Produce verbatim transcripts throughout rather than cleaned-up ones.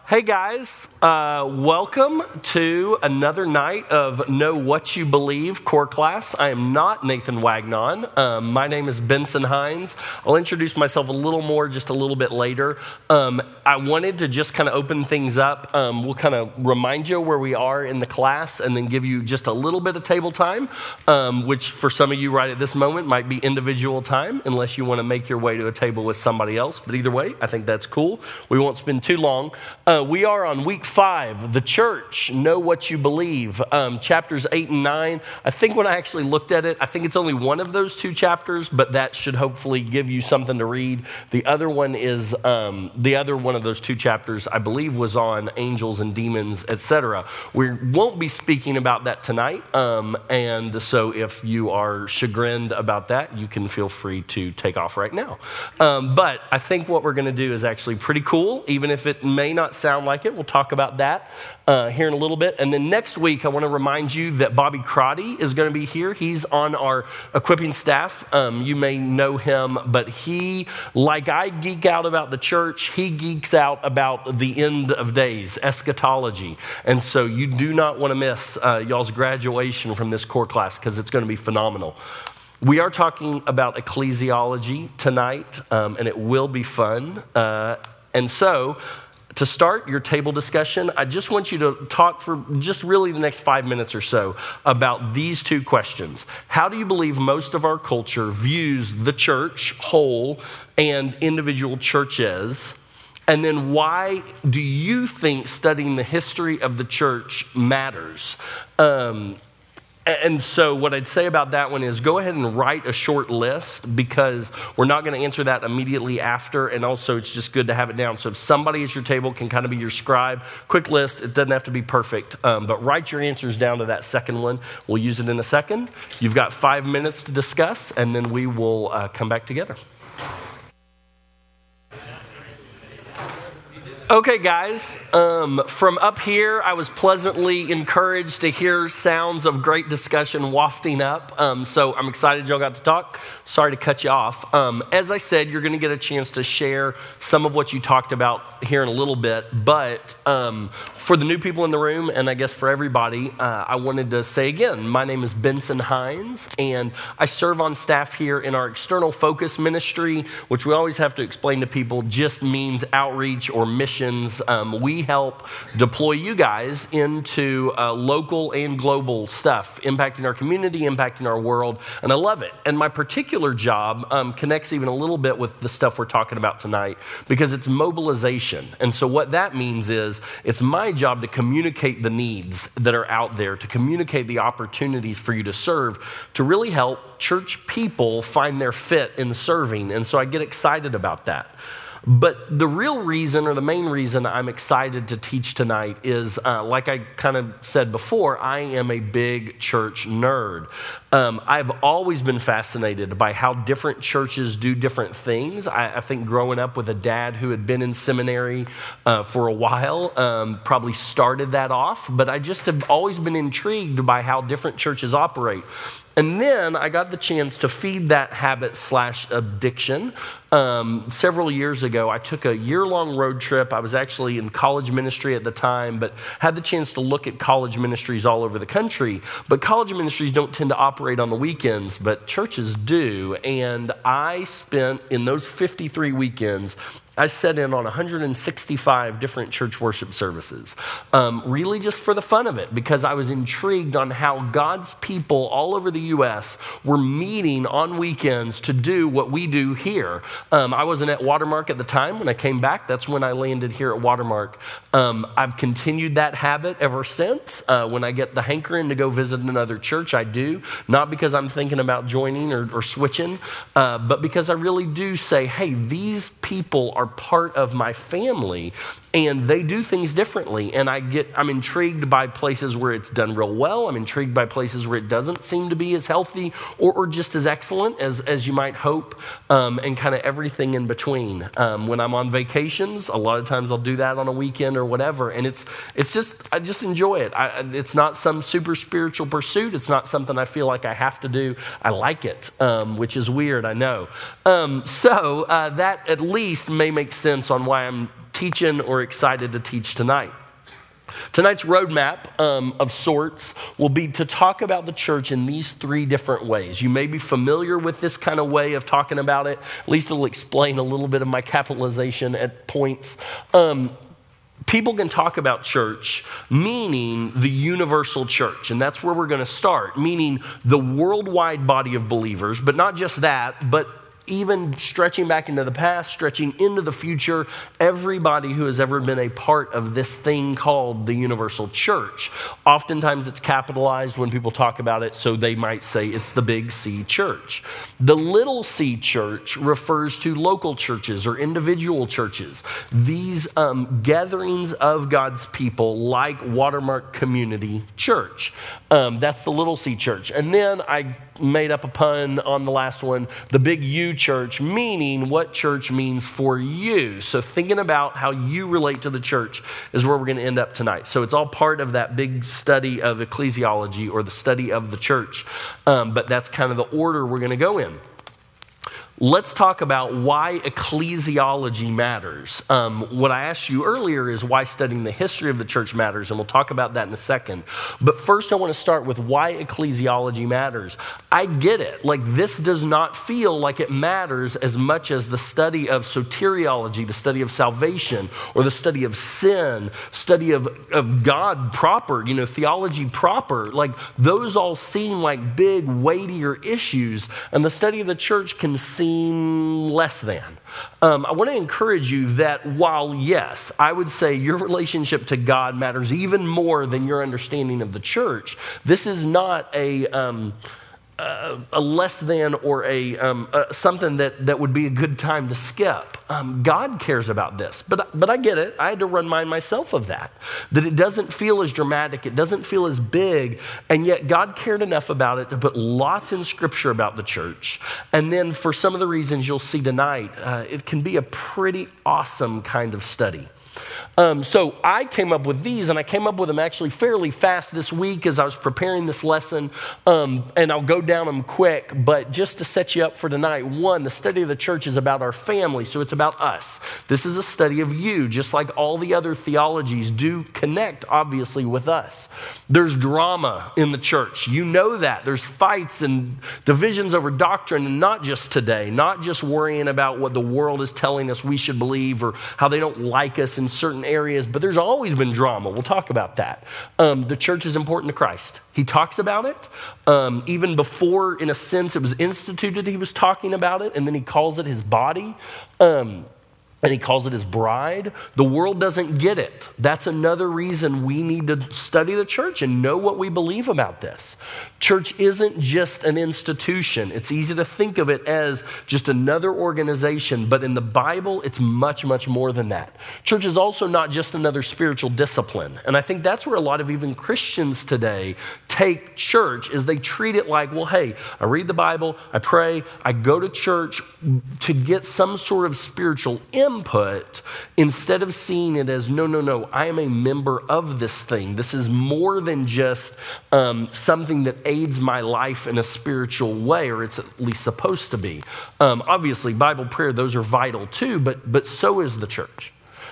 Hey guys, uh, welcome to another night of Know What You Believe core class. I am not Nathan Wagnon. Um, my name is Benson Hines. I'll introduce myself a little more just a little bit later. Um, I wanted to just kind of open things up. Um, we'll kind of remind you where we are in the class and then give you just a little bit of table time, um, which for some of you right at this moment might be individual time unless you want to make your way to a table with somebody else. But either way, I think that's cool. We won't spend too long. Uh, we are on week five, the church, Know What You Believe, um, chapters eight and nine. I think when I actually looked at it, I think it's only one of those two chapters, but that should hopefully give you something to read. The other one is, um, the other one of those two chapters, I believe, was on angels and demons, et cetera. We won't be speaking about that tonight, um, and so if you are chagrined about that, you can feel free to take off right now. Um, but I think what we're going to do is actually pretty cool, even if it may not sound like it. We'll talk about that uh, here in a little bit. And then next week, I want to remind you that Bobby Crotty is going to be here. He's on our equipping staff. Um, you may know him, but he, like I geek out about the church, he geeks out about the end of days, eschatology. And so you do not want to miss uh, y'all's graduation from this core class because it's going to be phenomenal. We are talking about ecclesiology tonight, um, and it will be fun. Uh, and so, to start your table discussion, I just want you to talk for just really the next five minutes or so about these two questions. How do you believe most of our culture views the church whole and individual churches? And then why do you think studying the history of the church matters? Um, And so what I'd say about that one is go ahead and write a short list because we're not going to answer that immediately after. And also it's just good to have it down. So if somebody at your table can kind of be your scribe, quick list, it doesn't have to be perfect. Um, but write your answers down to that second one. We'll use it in a second. You've got five minutes to discuss and then we will uh, come back together. Okay, guys, um, from up here, I was pleasantly encouraged to hear sounds of great discussion wafting up. Um, so I'm excited y'all got to talk. Sorry to cut you off. Um, as I said, you're going to get a chance to share some of what you talked about here in a little bit. But um, for the new people in the room, and I guess for everybody, uh, I wanted to say again, my name is Benson Hines, and I serve on staff here in our external focus ministry, which we always have to explain to people just means outreach or mission. Um, we help deploy you guys into uh, local and global stuff, impacting our community, impacting our world, and I love it. And my particular job um, connects even a little bit with the stuff we're talking about tonight because it's mobilization. And so what that means is it's my job to communicate the needs that are out there, to communicate the opportunities for you to serve, to really help church people find their fit in serving. And so I get excited about that. But the real reason or the main reason I'm excited to teach tonight is, uh, like I kind of said before, I am a big church nerd. Um, I've always been fascinated by how different churches do different things. I, I think growing up with a dad who had been in seminary uh, for a while um, probably started that off, but I just have always been intrigued by how different churches operate. And then I got the chance to feed that habit slash addiction. Um, several years ago, I took a year-long road trip. I was actually in college ministry at the time, but had the chance to look at college ministries all over the country. But college ministries don't tend to operate on the weekends, but churches do. And I spent, in those fifty-three weekends, I sat in on one hundred sixty-five different church worship services, um, really just for the fun of it, because I was intrigued on how God's people all over the U S were meeting on weekends to do what we do here. Um, I wasn't at Watermark at the time. When I came back, that's when I landed here at Watermark. Um, I've continued that habit ever since. Uh, when I get the hankering to go visit another church, I do, not because I'm thinking about joining or, or switching, uh, but because I really do say, hey, these people are part of my family and they do things differently. And I get, I'm intrigued by places where it's done real well. I'm intrigued by places where it doesn't seem to be as healthy or, or just as excellent as, as you might hope, um, and kind of everything in between. Um, when I'm on vacations, a lot of times I'll do that on a weekend or whatever. And it's, it's just, I just enjoy it. I, it's not some super spiritual pursuit. It's not something I feel like I have to do. I like it, um, which is weird, I know. Um, so uh, that at least may make sense on why I'm teaching or excited to teach tonight. Tonight's roadmap um, of sorts will be to talk about the church in these three different ways. You may be familiar with this kind of way of talking about it. At least it'll explain a little bit of my capitalization at points. Um, People can talk about church, meaning the universal church, and that's where we're going to start, meaning the worldwide body of believers, but not just that, but even stretching back into the past, stretching into the future, everybody who has ever been a part of this thing called the universal church. Oftentimes it's capitalized when people talk about it, so they might say it's the big C church. The little c church refers to local churches or individual churches. These um, gatherings of God's people like Watermark Community Church. Um, that's the little c church. And then I made up a pun on the last one, the big U church, meaning what church means for you. So thinking about how you relate to the church is where we're going to end up tonight. So it's all part of that big study of ecclesiology or the study of the church. Um, but that's kind of the order we're going to go in. Let's talk about why ecclesiology matters. Um, what I asked you earlier is why studying the history of the church matters, and we'll talk about that in a second. But first, I want to start with why ecclesiology matters. I get it. Like, this does not feel like it matters as much as the study of soteriology, the study of salvation, or the study of sin, study of, of God proper, you know, theology proper. Like, those all seem like big, weightier issues, and the study of the church can seem less than. Um, I want to encourage you that while, yes, I would say your relationship to God matters even more than your understanding of the church, this is not a... Um, Uh, a less than or a um, uh, something that, that would be a good time to skip. Um, God cares about this, but but I get it. I had to remind myself of that, that it doesn't feel as dramatic, it doesn't feel as big, and yet God cared enough about it to put lots in Scripture about the church. And then for some of the reasons you'll see tonight, uh, it can be a pretty awesome kind of study. Um, so I came up with these, and I came up with them actually fairly fast this week as I was preparing this lesson, um, and I'll go down them quick, but just to set you up for tonight, one, the study of the church is about our family, so it's about us. This is a study of you, just like all the other theologies do connect, obviously, with us. There's drama in the church. You know that. There's fights and divisions over doctrine, and not just today, not just worrying about what the world is telling us we should believe or how they don't like us in certain areas, but there's always been drama. We'll talk about that. Um, the church is important to Christ. He talks about it. Um, even before, in a sense, it was instituted, he was talking about it, and then he calls it his body. Um, And he calls it his bride. The world doesn't get it. That's another reason we need to study the church and know what we believe about this. Church isn't just an institution. It's easy to think of it as just another organization, but in the Bible, it's much, much more than that. Church is also not just another spiritual discipline. And I think that's where a lot of even Christians today take church, is they treat it like, well, hey, I read the Bible, I pray, I go to church to get some sort of spiritual input, instead of seeing it as, no, no, no, I am a member of this thing. This is more than just um, something that aids my life in a spiritual way, or it's at least supposed to be. Um, obviously, Bible, prayer, those are vital too, but but so is the church.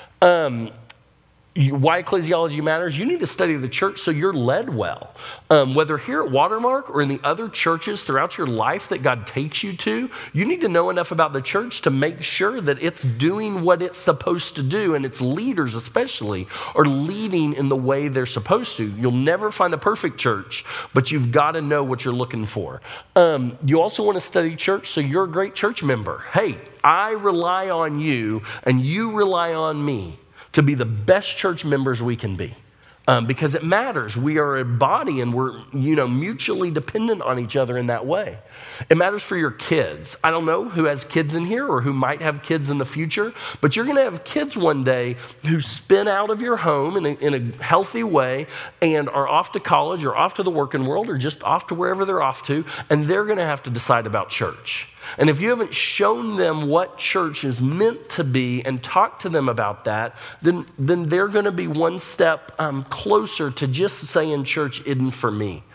Um, You, why ecclesiology matters? You need to study the church so you're led well. Um, whether here at Watermark or in the other churches throughout your life that God takes you to, you need to know enough about the church to make sure that it's doing what it's supposed to do, and its leaders especially are leading in the way they're supposed to. You'll never find a perfect church, but you've got to know what you're looking for. Um, you also want to study church so you're a great church member. Hey, I rely on you, and you rely on me to be the best church members we can be. Um, because it matters. We are a body, and we're, you know, mutually dependent on each other in that way. It matters for your kids. I don't know who has kids in here or who might have kids in the future, but you're going to have kids one day who spin out of your home in a, in a healthy way and are off to college or off to the working world or just off to wherever they're off to, and they're going to have to decide about church. And if you haven't shown them what church is meant to be and talked to them about that, then, then they're going to be one step um, closer to just saying church isn't for me.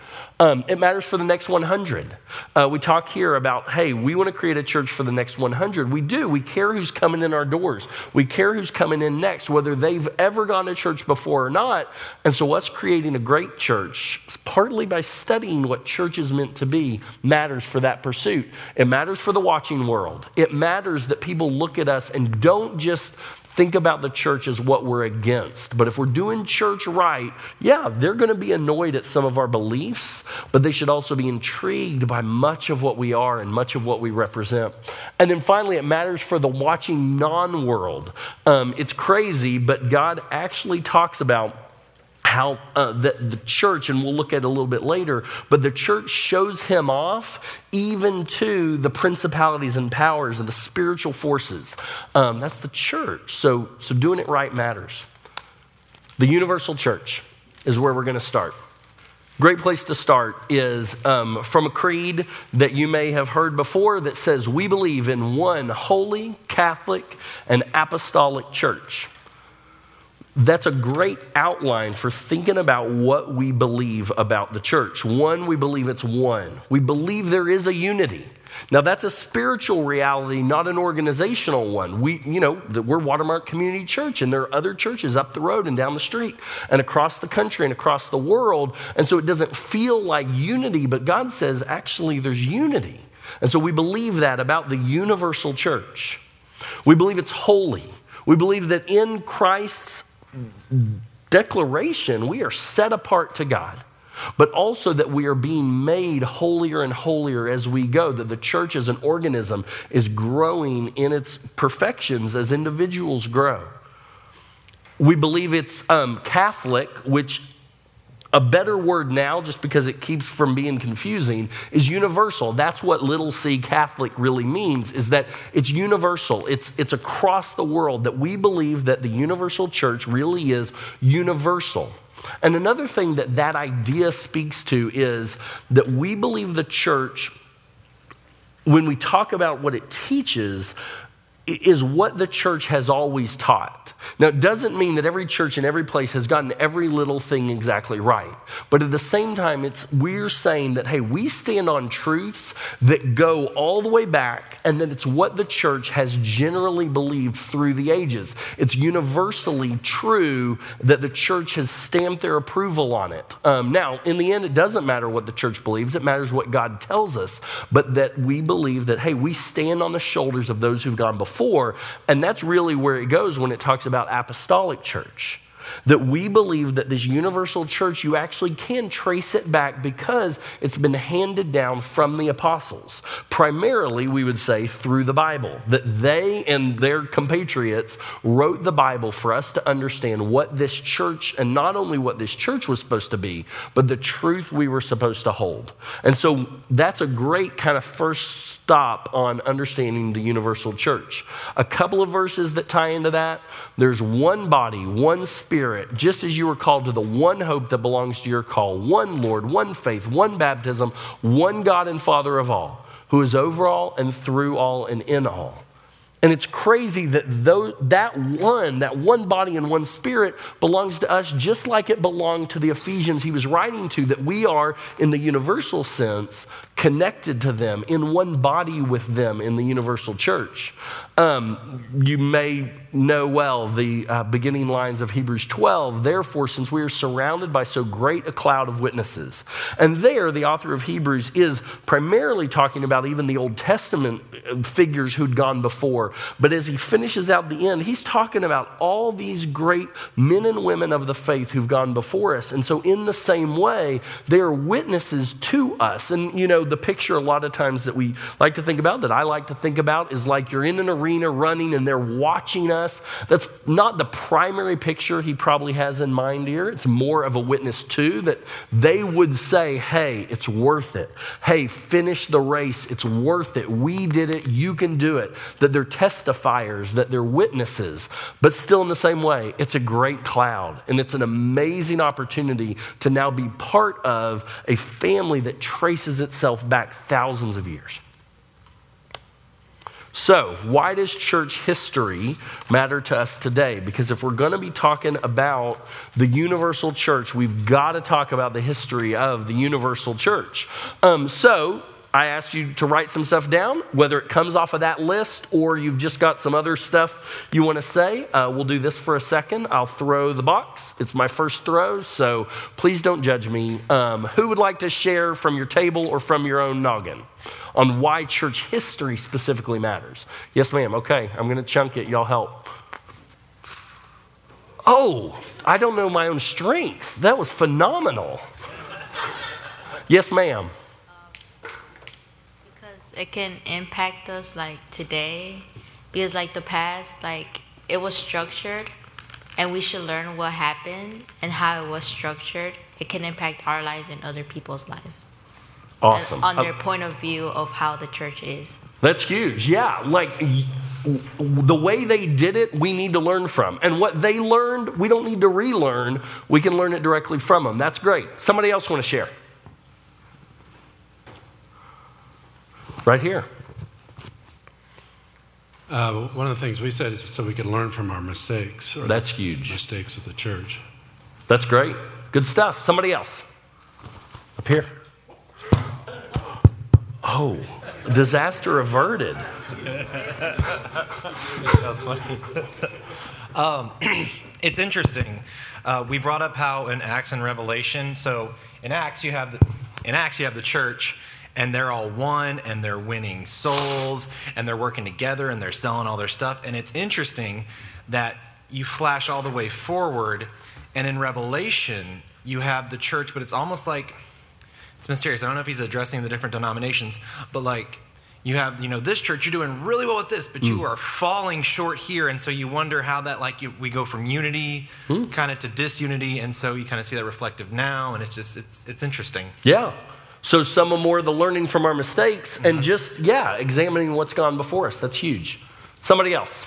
Um, it matters for the next one hundred. Uh, we talk here about, hey, we want to create a church for the next one hundred. We do. We care who's coming in our doors. We care who's coming in next, whether they've ever gone to church before or not. And so us creating a great church, partly by studying what church is meant to be, matters for that pursuit. It matters for the watching world. It matters that people look at us and don't just think about the church as what we're against. But if we're doing church right, yeah, they're going to be annoyed at some of our beliefs, but they should also be intrigued by much of what we are and much of what we represent. And then finally, it matters for the watching non-world. Um, it's crazy, but God actually talks about how uh, the, the church, and we'll look at it a little bit later, but the church shows him off even to the principalities and powers and the spiritual forces. Um, that's the church. So, so doing it right matters. The universal church is where we're going to start. Great place to start is um, from a creed that you may have heard before that says, we believe in one holy, Catholic, and apostolic church. That's a great outline for thinking about what we believe about the church. One, we believe it's one. We believe there is a unity. Now, that's a spiritual reality, not an organizational one. We, you know, we're Watermark Community Church, and there are other churches up the road and down the street and across the country and across the world. And so it doesn't feel like unity, but God says, actually, there's unity. And so we believe that about the universal church. We believe it's holy. We believe that in Christ's declaration, we are set apart to God, but also that we are being made holier and holier as we go, that the church as an organism is growing in its perfections as individuals grow. We believe it's um, Catholic, which a better word now, just because it keeps from being confusing, is universal. That's what little c Catholic really means, is that it's universal. It's, it's across the world, that we believe that the universal church really is universal. And another thing that that idea speaks to is that we believe the church, when we talk about what it teaches, is what the church has always taught. Now, it doesn't mean that every church in every place has gotten every little thing exactly right. But at the same time, it's we're saying that, hey, we stand on truths that go all the way back, and that it's what the church has generally believed through the ages. It's universally true that the church has stamped their approval on it. Um, now, in the end, it doesn't matter what the church believes. It matters what God tells us. But that we believe that, hey, we stand on the shoulders of those who've gone before. And that's really where it goes when it talks about apostolic church. That we believe that this universal church, you actually can trace it back because it's been handed down from the apostles. Primarily, we would say, through the Bible. That they and their compatriots wrote the Bible for us to understand what this church, and not only what this church was supposed to be, but the truth we were supposed to hold. And so that's a great kind of first stop on understanding the universal church. A couple of verses that tie into that. There's one body, one spirit, just as you were called to the one hope that belongs to your call, one Lord, one faith, one baptism, one God and Father of all, who is over all and through all and in all. And it's crazy that those, that one, that one body and one spirit belongs to us just like it belonged to the Ephesians he was writing to, that we are, in the universal sense, connected to them, in one body with them in the universal church. Um, you may know well the uh, beginning lines of Hebrews twelve, therefore, since we are surrounded by so great a cloud of witnesses. And there, the author of Hebrews is primarily talking about even the Old Testament figures who'd gone before. But as he finishes out the end, he's talking about all these great men and women of the faith who've gone before us. And so in the same way, they are witnesses to us. And, you know, the picture a lot of times that we like to think about, that I like to think about, is like you're in an arena running and they're watching us. That's not the primary picture he probably has in mind here. It's more of a witness to, that they would say, hey, it's worth it. Hey, finish the race. It's worth it. We did it. You can do it. That they're testifiers, that they're witnesses. But still in the same way, it's a great cloud. And it's an amazing opportunity to now be part of a family that traces itself back thousands of years. So, why does church history matter to us today? Because if we're going to be talking about the universal church, we've got to talk about the history of the universal church. Um, so, I asked you to write some stuff down, whether it comes off of that list or you've just got some other stuff you want to say. Uh, we'll do this for a second. I'll throw the box. It's my first throw, so please don't judge me. Um, who would like to share from your table or from your own noggin on why church history specifically matters? Yes, ma'am. Okay, I'm going to chunk it. Y'all help. Oh, I don't know my own strength. That was phenomenal. Yes, ma'am. It can impact us like today because like the past, like it was structured and we should learn what happened and how it was structured. It can impact our lives and other people's lives. Awesome. On their uh, point of view of how the church is. That's huge. Yeah. Like the way they did it, we need to learn from. And what they learned, we don't need to relearn. We can learn it directly from them. That's great. Somebody else want to share? Right here. Uh, one of the things we said is so we can learn from our mistakes. Or That's huge. Mistakes of the church. That's great. Good stuff. Somebody else. Up here. Oh, disaster averted. That's funny. um, it's interesting. Uh, we brought up how in Acts and Revelation. So in Acts you have the in Acts you have the church. And they're all one, and they're winning souls, and they're working together, and they're selling all their stuff. And it's interesting that you flash all the way forward, and in Revelation, you have the church, but it's almost like, it's mysterious. I don't know if he's addressing the different denominations, but like, you have, you know, this church, you're doing really well with this, but mm. you are falling short here. And so you wonder how that, like, you, we go from unity mm. kind of to disunity, and so you kind of see that reflective now, and it's just, it's it's interesting. Yeah. So some of more of the learning from our mistakes and just, yeah, examining what's gone before us. That's huge. Somebody else.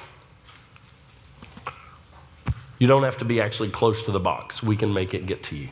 You don't have to be actually close to the box. We can make it get to you.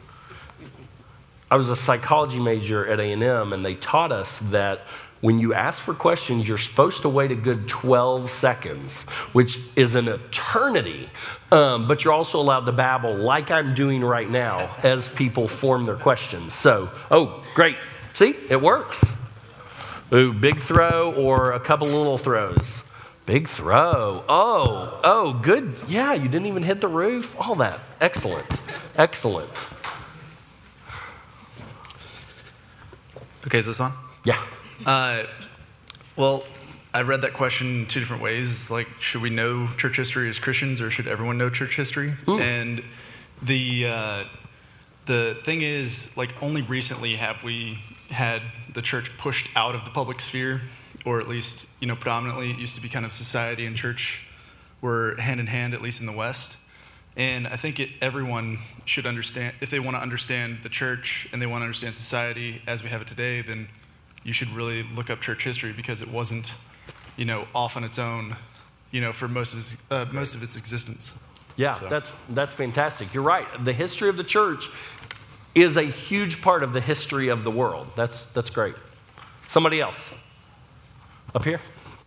I was a psychology major at A and M, and they taught us that when you ask for questions, you're supposed to wait a good twelve seconds, which is an eternity. Um, but you're also allowed to babble like I'm doing right now as people form their questions. So, oh, great. See, it works. Ooh, big throw or a couple little throws. Big throw. Oh, oh, good. Yeah, you didn't even hit the roof. All that. Excellent. Excellent. Okay, is this on? Yeah. Uh, well, I read that question two different ways. Like, should we know church history as Christians, or should everyone know church history? Ooh. And the uh, the thing is, like, only recently have we had the church pushed out of the public sphere, or at least, you know, predominantly it used to be kind of society and church were hand in hand, at least in the West. And I think it, everyone should understand, if they want to understand the church and they want to understand society as we have it today, then you should really look up church history, because it wasn't, you know, off on its own, you know, for most of its, uh, most of its existence. Yeah, so. that's that's fantastic. You're right. The history of the church is a huge part of the history of the world. That's that's great. Somebody else. Up here.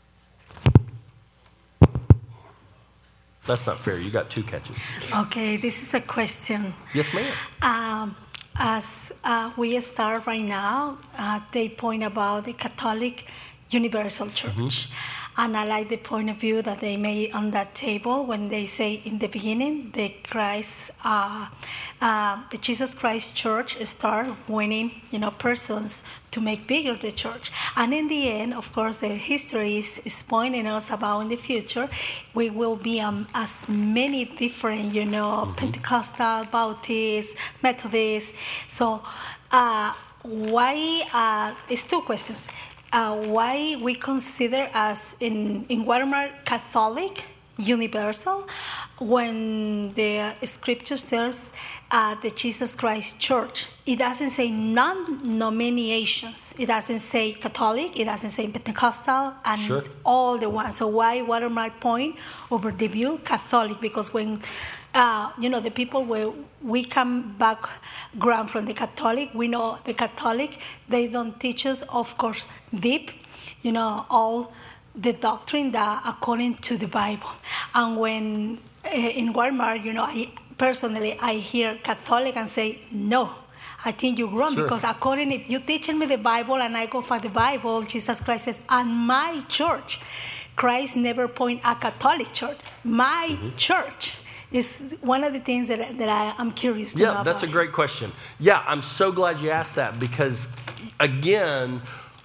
That's not fair. You got two catches. Okay, this is a question. Yes, ma'am. Um, as uh, we start right now, uh, they point about the Catholic Universal Church. Mm-hmm. And I like the point of view that they made on that table when they say in the beginning, the Christ, uh, uh, the Jesus Christ Church start winning, you know, persons to make bigger the church. And in the end, of course, the history is, is pointing us about in the future, we will be um, as many different, you know, mm-hmm. Pentecostal, Baptist, Methodist. So uh, why, uh, it's two questions. Uh, why we consider as in, in Watermark Catholic universal when the scripture says uh, the Jesus Christ Church. It doesn't say non-denominations. It doesn't say Catholic. It doesn't say Pentecostal and sure. all the ones. So why Watermark point over the view Catholic? Because when Uh, you know, the people where we come background from the Catholic, we know the Catholic, they don't teach us, of course, deep, you know, all the doctrine that according to the Bible. And when uh, in Walmart, you know, I personally, I hear Catholic and say, no, I think you're wrong, Sure. because according, if you teaching me the Bible and I go for the Bible, Jesus Christ says, and my church, Christ never point a Catholic church. My mm-hmm. church is one of the things that, that I, I'm curious to yeah, know about. Yeah, that's a great question. Yeah, I'm so glad you asked that, because again,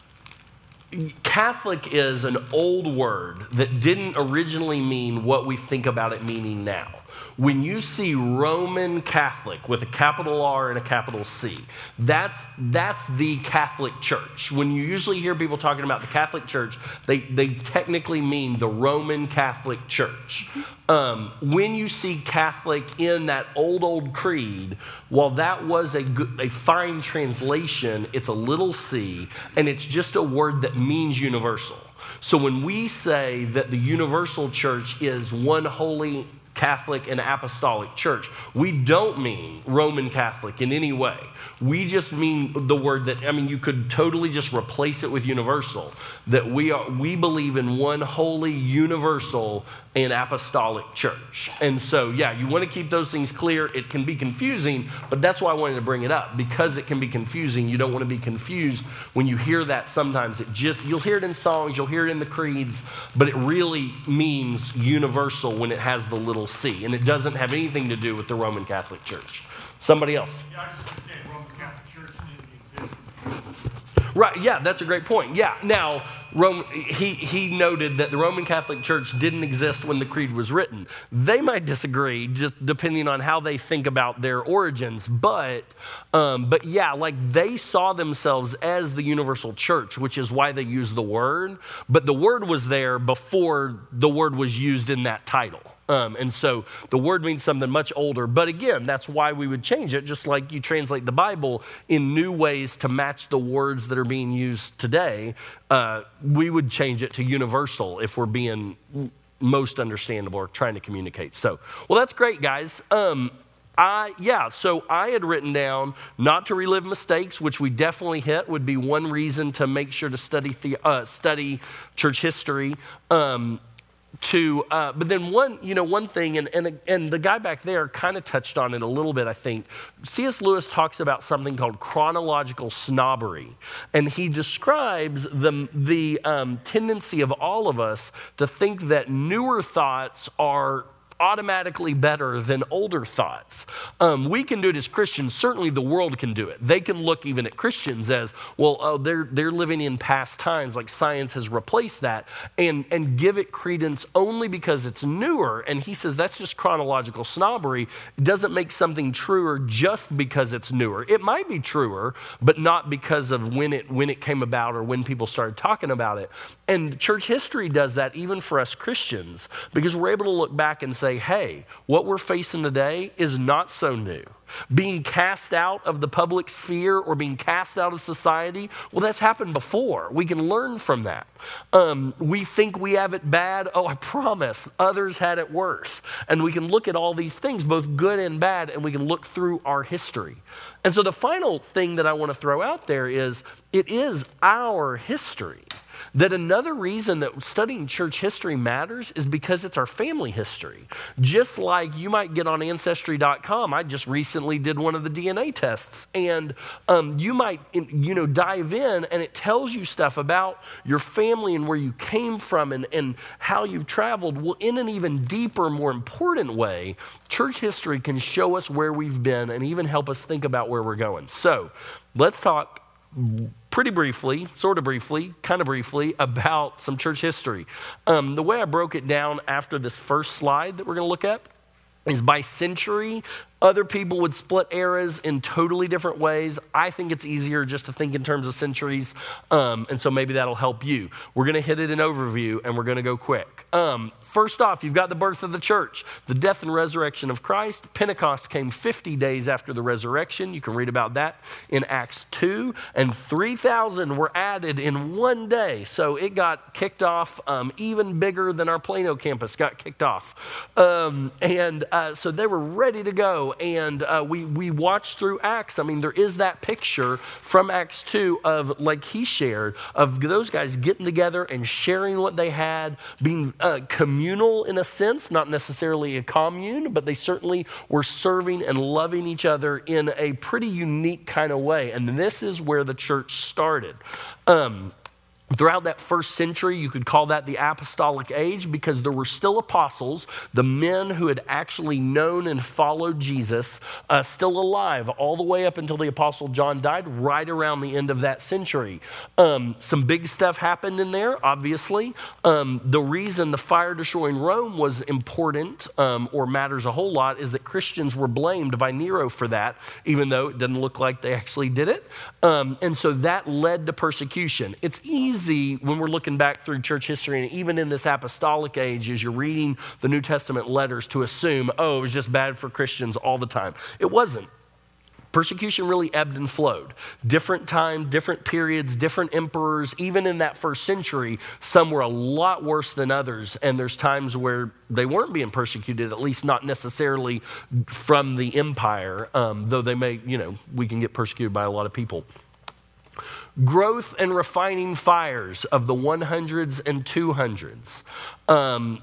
Catholic is an old word that didn't originally mean what we think about it meaning now. When you see Roman Catholic with a capital R and a capital C, that's that's the Catholic Church. When you usually hear people talking about the Catholic Church, they, they technically mean the Roman Catholic Church. Um, when you see Catholic in that old, old creed, while that was a, good, a fine translation, it's a little c, and it's just a word that means universal. So when we say that the universal church is one holy Catholic and Apostolic Church, we don't mean Roman Catholic in any way. We just mean the word that, I mean, you could totally just replace it with universal, that we are, we believe in one holy, universal, and apostolic church. And so, yeah, you want to keep those things clear. It can be confusing, but that's why I wanted to bring it up, because it can be confusing. You don't want to be confused when you hear that. Sometimes it just, you'll hear it in songs, you'll hear it in the creeds, but it really means universal when it has the little c, and it doesn't have anything to do with the Roman Catholic Church. Somebody else? Yeah, I was just going to say Roman Catholic Church didn't exist. Right, yeah, that's a great point. Yeah, now, Rome, he, he noted that the Roman Catholic Church didn't exist when the creed was written. They might disagree, just depending on how they think about their origins, but, um, but yeah, like they saw themselves as the universal church, which is why they used the word, but the word was there before the word was used in that title. Um, and so the word means something much older. But again, that's why we would change it, just like you translate the Bible in new ways to match the words that are being used today. Uh, we would change it to universal if we're being most understandable or trying to communicate. So, well, that's great, guys. Um, I, yeah, so I had written down not to relive mistakes, which we definitely hit, would be one reason to make sure to study the, uh, study church history. Um, To, uh, but then one, you know, one thing, and, and, and the guy back there kind of touched on it a little bit, I think. C S Lewis talks about something called chronological snobbery, and he describes the, the um, tendency of all of us to think that newer thoughts are automatically better than older thoughts. Um, we can do it as Christians. Certainly the world can do it. They can look even at Christians as, well, oh, they're they're living in past times, like science has replaced that, and, and give it credence only because it's newer. And he says that's just chronological snobbery. It doesn't make something truer just because it's newer. It might be truer, but not because of when it when it came about or when people started talking about it. And church history does that even for us Christians, because we're able to look back and say, hey, what we're facing today is not so new. Being cast out of the public sphere or being cast out of society, well, that's happened before. We can learn from that. Um, we think we have it bad. Oh, I promise, others had it worse. And we can look at all these things, both good and bad, and we can look through our history. And so the final thing that I want to throw out there is, it is our history. That another reason that studying church history matters is because it's our family history. Just like you might get on Ancestry dot com. I just recently did one of the D N A tests. And um, you might you know, dive in and it tells you stuff about your family and where you came from and, and how you've traveled. Well, in an even deeper, more important way, church history can show us where we've been and even help us think about where we're going. So let's talk pretty briefly, sort of briefly, kind of briefly, about some church history. Um, the way I broke it down after this first slide that we're going to look at is by century. Other people would split eras in totally different ways. I think it's easier just to think in terms of centuries, um, and so maybe that'll help you. We're going to hit it in overview, and we're going to go quick. Um, first off, you've got the birth of the church, the death and resurrection of Christ. Pentecost came fifty days after the resurrection. You can read about that in Acts two, and three thousand were added in one day. So it got kicked off um, even bigger than our Plano campus got kicked off. Um, and uh, so they were ready to go. go and uh, we, we watch through Acts. I mean, there is that picture from Acts two of, like he shared, of those guys getting together and sharing what they had, being uh, communal in a sense, not necessarily a commune, but they certainly were serving and loving each other in a pretty unique kind of way. And this is where the church started. Um, Throughout that first century, you could call that the apostolic age because there were still apostles, the men who had actually known and followed Jesus, uh, still alive all the way up until the apostle John died, right around the end of that century. Um, some big stuff happened in there, obviously. Um, the reason the fire destroying Rome was important um, or matters a whole lot is that Christians were blamed by Nero for that, even though it didn't look like they actually did it. Um, and so that led to persecution. It's easy when we're looking back through church history and even in this apostolic age as you're reading the New Testament letters to assume, oh, it was just bad for Christians all the time. It wasn't. Persecution really ebbed and flowed. Different time, different periods, different emperors. Even in that first century, some were a lot worse than others. And there's times where they weren't being persecuted, at least not necessarily from the empire, um, though they may, you know, we can get persecuted by a lot of people. Growth and refining fires of the hundreds and two hundreds. Um,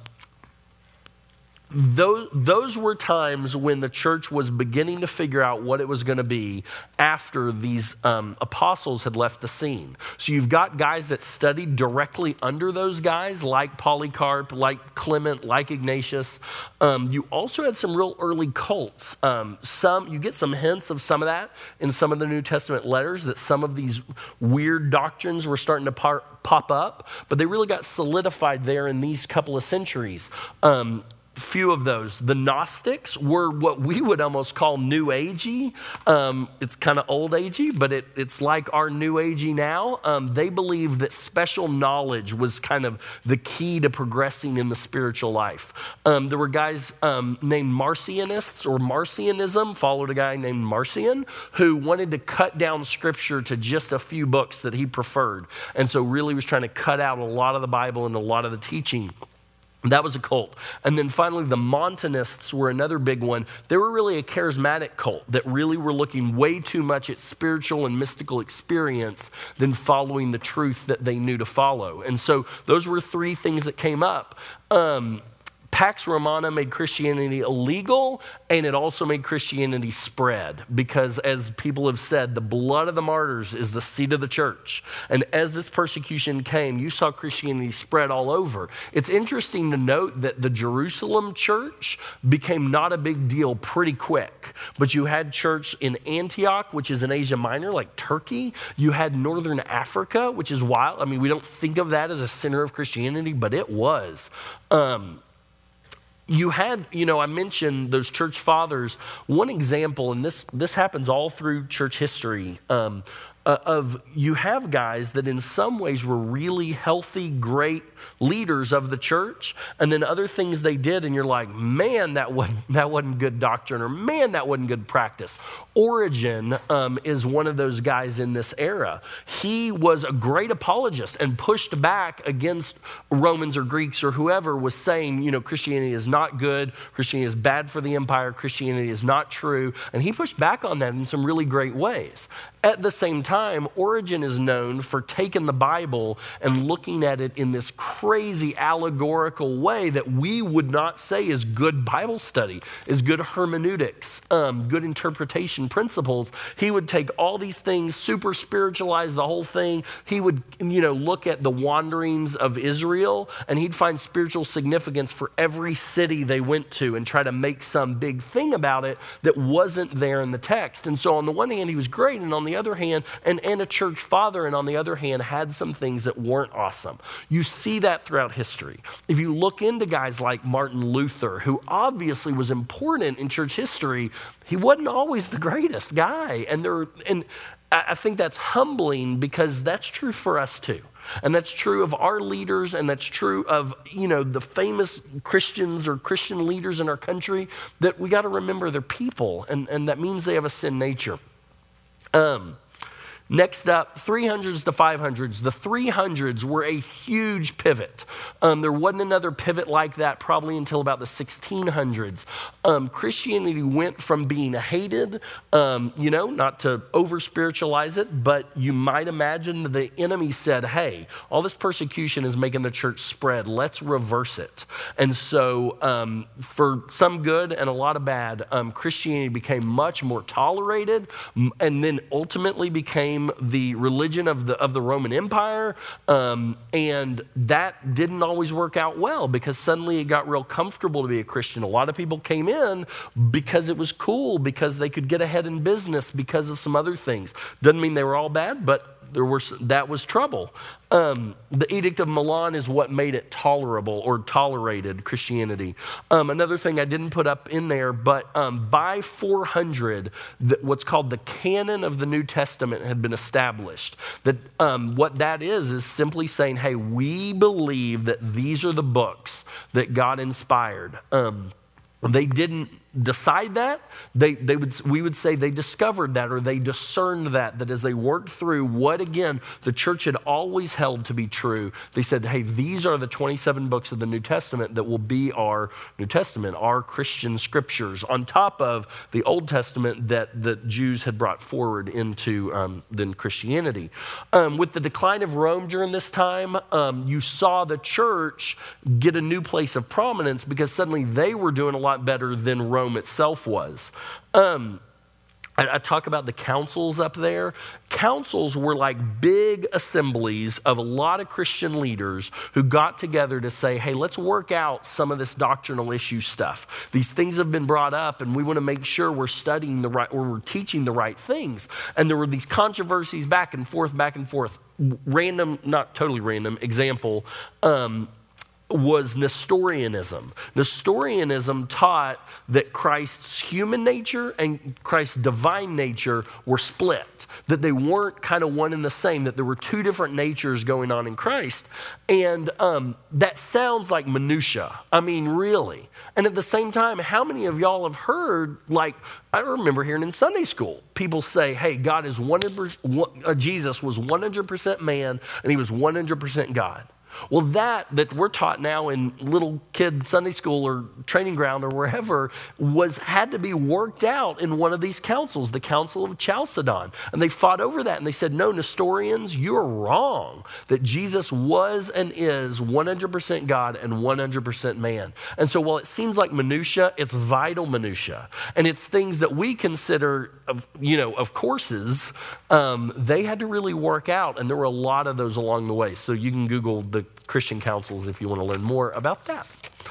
Those, those were times when the church was beginning to figure out what it was going to be after these um, apostles had left the scene. So you've got guys that studied directly under those guys, like Polycarp, like Clement, like Ignatius. Um, you also had some real early cults. Um, some you get some hints of some of that in some of the New Testament letters, that some of these weird doctrines were starting to par- pop up, but they really got solidified there in these couple of centuries. Um, Few of those. The Gnostics were what we would almost call New Agey. Um, it's kind of old agey, but it, it's like our New Agey now. Um, they believed that special knowledge was kind of the key to progressing in the spiritual life. Um, there were guys um, named Marcionists or Marcionism, followed a guy named Marcion, who wanted to cut down scripture to just a few books that he preferred. And so really was trying to cut out a lot of the Bible and a lot of the teaching. That was a cult. And then finally, the Montanists were another big one. They were really a charismatic cult that really were looking way too much at spiritual and mystical experience than following the truth that they knew to follow. And so those were three things that came up. Um, Pax Romana made Christianity illegal, and it also made Christianity spread because, as people have said, the blood of the martyrs is the seed of the church. And as this persecution came, you saw Christianity spread all over. It's interesting to note that the Jerusalem church became not a big deal pretty quick, but you had church in Antioch, which is in Asia Minor, like Turkey. You had Northern Africa, which is wild. I mean, we don't think of that as a center of Christianity, but it was. Um, You had, you know, I mentioned those church fathers. One example, and this this happens all through church history, um, uh, of you have guys that in some ways were really healthy, great leaders of the church, and then other things they did, and you're like, man, that wasn't, that wasn't good doctrine, or man, that wasn't good practice. Origen um, is one of those guys in this era. He was a great apologist and pushed back against Romans or Greeks or whoever was saying, you know, Christianity is not good, Christianity is bad for the empire, Christianity is not true, and he pushed back on that in some really great ways. At the same time, Origen is known for taking the Bible and looking at it in this crazy allegorical way that we would not say is good Bible study, is good hermeneutics, um, good interpretation principles. He would take all these things, super spiritualize the whole thing. He would, you know, look at the wanderings of Israel, and he'd find spiritual significance for every city they went to and try to make some big thing about it that wasn't there in the text. And so on the one hand, he was great, and on the other hand, and, and a church father, and on the other hand, had some things that weren't awesome. You see that throughout history. If you look into guys like Martin Luther, who obviously was important in church history, he wasn't always the greatest guy. And there, and I think that's humbling because that's true for us too. And that's true of our leaders, and that's true of, you know, the famous Christians or Christian leaders in our country, that we got to remember they're people, and, and that means they have a sin nature. Um, Next up, three hundreds to five hundreds. The three hundreds were a huge pivot. Um, there wasn't another pivot like that probably until about the sixteen hundreds. Um, Christianity went from being hated, um, you know, not to over-spiritualize it, but you might imagine the enemy said, hey, all this persecution is making the church spread. Let's reverse it. And so um, for some good and a lot of bad, um, Christianity became much more tolerated and then ultimately became the religion of the of the Roman Empire, um, and that didn't always work out well because suddenly it got real comfortable to be a Christian. A lot of people came in because it was cool, because they could get ahead in business, because of some other things. Doesn't mean they were all bad, but there were that was trouble. Um, the Edict of Milan is what made it tolerable or tolerated Christianity. Um, another thing I didn't put up in there, but um, by four hundred, the, what's called the canon of the New Testament had been established. That um, what that is is simply saying, hey, we believe that these are the books that God inspired. Um, they didn't decide that. They, they would, we would say they discovered that, or they discerned that, that as they worked through what, again, the church had always held to be true, they said, hey, these are the twenty-seven books of the New Testament that will be our New Testament, our Christian scriptures, on top of the Old Testament that the Jews had brought forward into um, then Christianity. Um, with the decline of Rome during this time, um, you saw the church get a new place of prominence because suddenly they were doing a lot better than Rome itself was. Um, I, I talk about the councils up there. Councils were like big assemblies of a lot of Christian leaders who got together to say, hey, let's work out some of this doctrinal issue stuff. These things have been brought up and we want to make sure we're studying the right, or we're teaching the right things. And there were these controversies back and forth, back and forth. Random, not totally random example, um, was Nestorianism. Nestorianism taught that Christ's human nature and Christ's divine nature were split, that they weren't kind of one and the same, that there were two different natures going on in Christ. And um, that sounds like minutia. I mean, really. And at the same time, how many of y'all have heard, like, I remember hearing in Sunday school, people say, hey, God is one hundred percent, uh, Jesus was one hundred percent man and he was one hundred percent God. Well, that that we're taught now in little kid Sunday school or training ground or wherever was had to be worked out in one of these councils, the Council of Chalcedon. And they fought over that and they said, no, Nestorians, you're wrong, that Jesus was and is one hundred percent God and one hundred percent man. And so while it seems like minutia, it's vital minutia. And it's things that we consider, of, you know, of courses, um, they had to really work out. And there were a lot of those along the way. So you can Google the Christian councils if you want to learn more about that.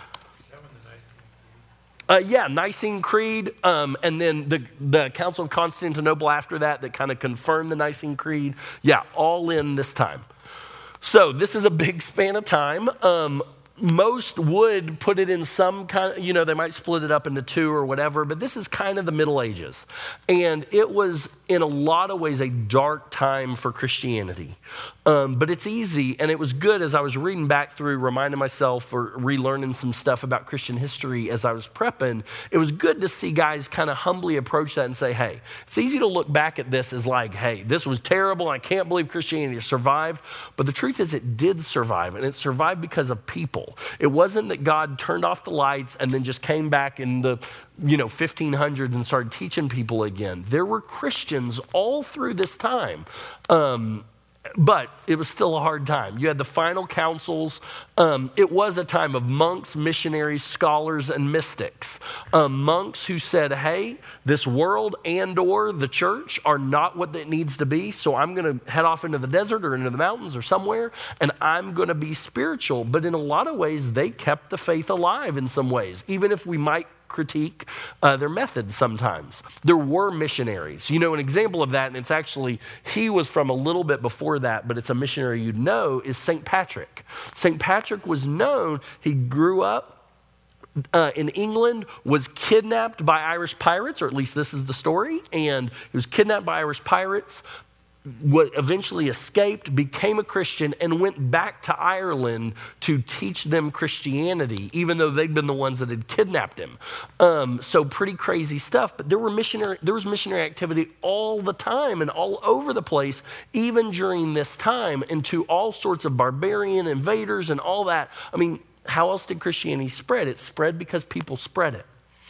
Uh, yeah, Nicene Creed, um, and then the, the Council of Constantinople after that that kind of confirmed the Nicene Creed. Yeah, all in this time. So this is a big span of time. Um, most would put it in some kind of, you know, they might split it up into two or whatever, but this is kind of the Middle Ages. And it was, in a lot of ways, a dark time for Christianity. Um, but it's easy, and it was good as I was reading back through, reminding myself or relearning some stuff about Christian history as I was prepping. It was good to see guys kind of humbly approach that and say, hey, it's easy to look back at this as like, hey, this was terrible. I can't believe Christianity survived. But the truth is it did survive, and it survived because of people. It wasn't that God turned off the lights and then just came back in the, you know, fifteen hundreds and started teaching people again. There were Christians all through this time. Um, But it was still a hard time. You had the final councils. Um, it was a time of monks, missionaries, scholars, and mystics. Um, monks who said, hey, this world and or the church are not what it needs to be, so I'm going to head off into the desert or into the mountains or somewhere, and I'm going to be spiritual. But in a lot of ways, they kept the faith alive in some ways, even if we might critique uh, their methods sometimes. There were missionaries. You know, an example of that, and it's actually, he was from a little bit before that, but it's a missionary you'd know, is Saint Patrick. Saint Patrick was known, he grew up uh, in England, was kidnapped by Irish pirates, or at least this is the story, and he was kidnapped by Irish pirates, what eventually escaped, became a Christian, and went back to Ireland to teach them Christianity, even though they'd been the ones that had kidnapped him. Um, so pretty crazy stuff. But there were missionary, there was missionary activity all the time and all over the place, even during this time, into all sorts of barbarian invaders and all that. I mean, how else did Christianity spread? It spread because people spread it.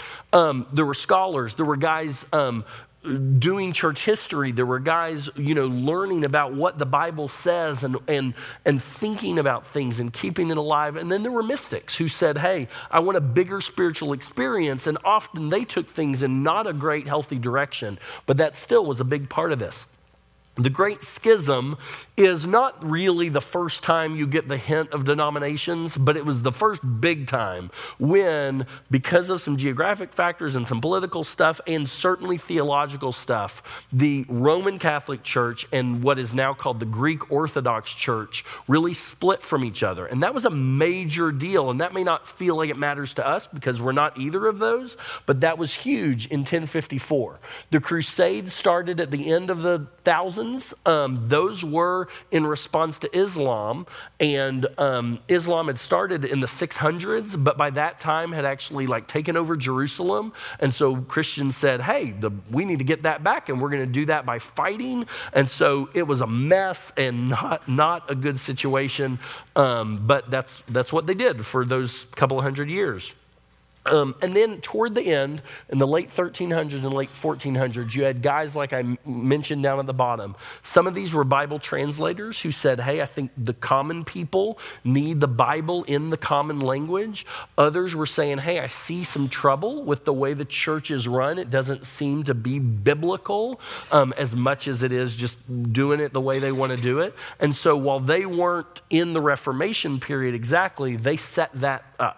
Um, there were scholars, there were guys um, doing church history. There were guys, you know, learning about what the Bible says and, and, and thinking about things and keeping it alive. And then there were mystics who said, hey, I want a bigger spiritual experience. And often they took things in not a great, healthy direction, but that still was a big part of this. The Great Schism is not really the first time you get the hint of denominations, but it was the first big time when, because of some geographic factors and some political stuff and certainly theological stuff, the Roman Catholic Church and what is now called the Greek Orthodox Church really split from each other. And that was a major deal. And that may not feel like it matters to us because we're not either of those, but that was huge in ten fifty-four. The Crusades started at the end of the thousands. Um, those were in response to Islam, and um, Islam had started in the six hundreds, but by that time had actually like taken over Jerusalem. And so Christians said, hey, the, we need to get that back, and we're going to do that by fighting. And so it was a mess and not, not a good situation, um, but that's, that's what they did for those couple of hundred years. Um, and then toward the end, in the late thirteen hundreds and late fourteen hundreds, you had guys like I m- mentioned down at the bottom. Some of these were Bible translators who said, hey, I think the common people need the Bible in the common language. Others were saying, hey, I see some trouble with the way the church is run. It doesn't seem to be biblical um, as much as it is just doing it the way they want to do it. And so while they weren't in the Reformation period exactly, they set that up.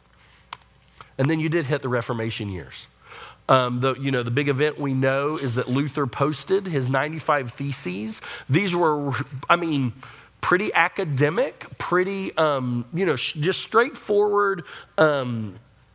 And then you did hit the Reformation years. Um, the, you know, the big event we know is that Luther posted his ninety-five Theses. These were, I mean, pretty academic, pretty, um, you know, sh- just straightforward um,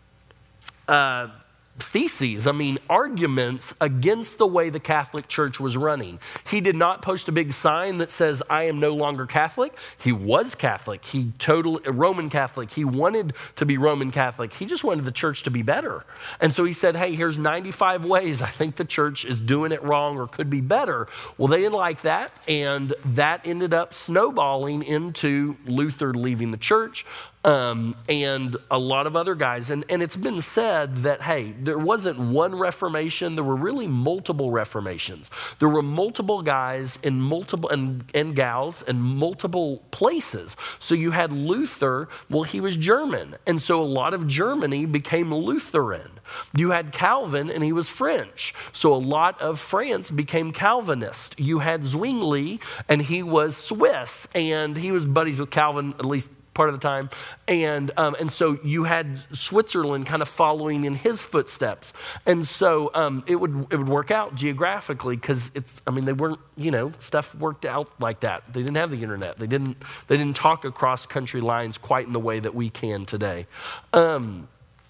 uh, theses, I mean, arguments against the way the Catholic Church was running. He did not post a big sign that says, I am no longer Catholic. He was Catholic. He totally, Roman Catholic. He wanted to be Roman Catholic. He just wanted the church to be better. And so he said, hey, here's ninety-five ways I think the church is doing it wrong or could be better. Well, they didn't like that. And that ended up snowballing into Luther leaving the church. Um, and a lot of other guys. And, and it's been said that, hey, there wasn't one Reformation. There were really multiple Reformations. There were multiple guys in multiple and, and gals in multiple places. So you had Luther, well, he was German. And so a lot of Germany became Lutheran. You had Calvin, and he was French. So a lot of France became Calvinist. You had Zwingli, and he was Swiss. And he was buddies with Calvin, at least part of the time. And um, and so you had Switzerland kind of following in his footsteps. And so um, it would it would work out geographically because it's, I mean, they weren't, you know, stuff worked out like that. They didn't have the internet. They didn't they didn't talk across country lines quite in the way that we can today. Um,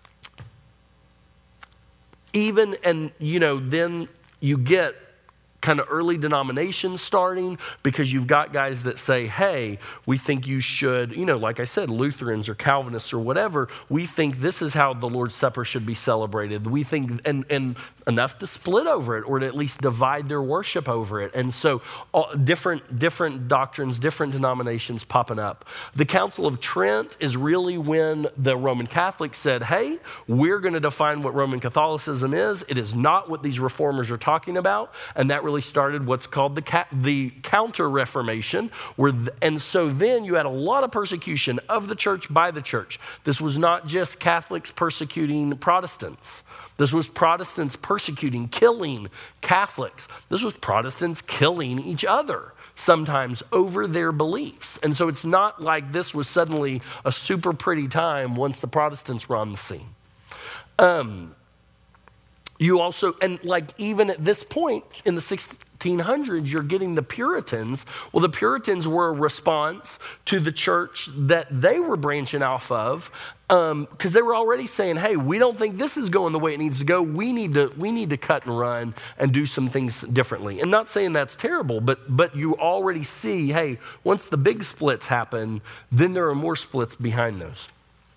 even, and, you know, then you get kind of early denominations starting because you've got guys that say, hey, we think you should, you know, like I said, Lutherans or Calvinists or whatever, we think this is how the Lord's Supper should be celebrated. We think, and, and enough to split over it or to at least divide their worship over it. And so all, different, different doctrines, different denominations popping up. The Council of Trent is really when the Roman Catholics said, hey, we're going to define what Roman Catholicism is. It is not what these reformers are talking about. And that really started what's called the ca- the Counter-Reformation. Where th- and so then you had a lot of persecution of the church by the church. This was not just Catholics persecuting Protestants. This was Protestants persecuting, killing Catholics. This was Protestants killing each other, sometimes over their beliefs. And so it's not like this was suddenly a super pretty time once the Protestants were on the scene. Um, You also, and like even at this point in the sixteenth sixteen hundreds, you're getting the Puritans. Well, the Puritans were a response to the church that they were branching off of, because um, they were already saying, hey, we don't think this is going the way it needs to go. We need to we need to cut and run and do some things differently. And not saying that's terrible, but but you already see, hey, once the big splits happen, then there are more splits behind those.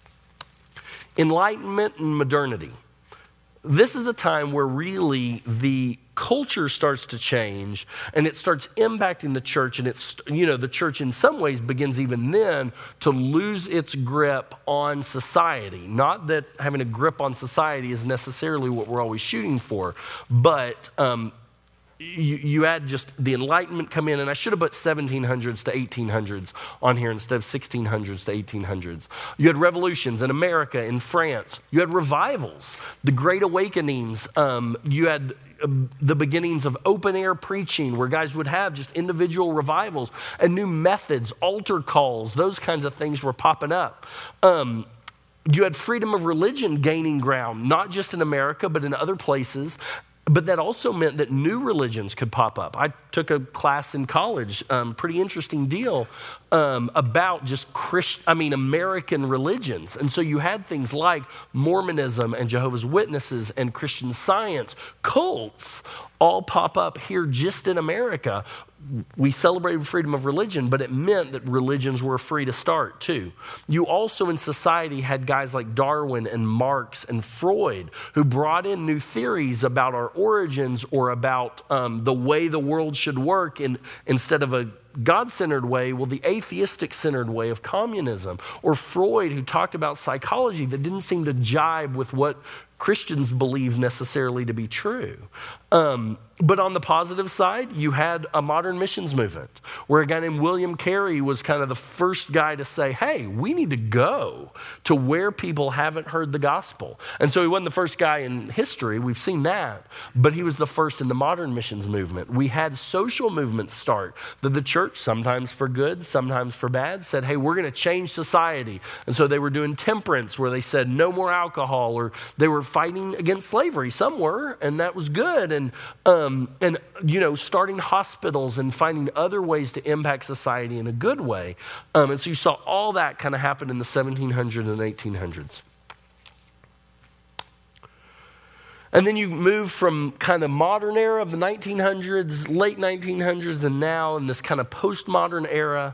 Enlightenment and modernity. This is a time where really the culture starts to change and it starts impacting the church, and it's, you know, the church in some ways begins even then to lose its grip on society. Not that having a grip on society is necessarily what we're always shooting for, but um, You, you add just the Enlightenment come in, and I should have put seventeen hundreds to eighteen hundreds on here instead of sixteen hundreds to eighteen hundreds. You had revolutions in America, in France. You had revivals, the Great Awakenings. Um, you had uh, the beginnings of open-air preaching where guys would have just individual revivals and new methods, altar calls, those kinds of things were popping up. Um, you had freedom of religion gaining ground, not just in America, but in other places. But that also meant that new religions could pop up. I took a class in college, um, pretty interesting deal, um, about just Christ, I mean, American religions. And so you had things like Mormonism and Jehovah's Witnesses and Christian Science, cults, all pop up here just in America. We celebrated freedom of religion, but it meant that religions were free to start too. You also in society had guys like Darwin and Marx and Freud who brought in new theories about our origins or about um, the way the world should work in, instead of a God-centered way, well, the atheistic-centered way of communism. Or Freud, who talked about psychology that didn't seem to jibe with what Christians believe necessarily to be true. Um, but on the positive side, you had a modern missions movement where a guy named William Carey was kind of the first guy to say, hey, we need to go to where people haven't heard the gospel. And so he wasn't the first guy in history, we've seen that, but he was the first in the modern missions movement. We had social movements start that the church, sometimes for good, sometimes for bad, said, hey, we're going to change society. And so they were doing temperance where they said no more alcohol, or they were fighting against slavery. Some were, and that was good. And, um, and you know, starting hospitals and finding other ways to impact society in a good way. Um, and so you saw all that kind of happen in the seventeen hundreds and eighteen hundreds. And then you move from kind of modern era of the nineteen hundreds, late nineteen hundreds, and now in this kind of postmodern era.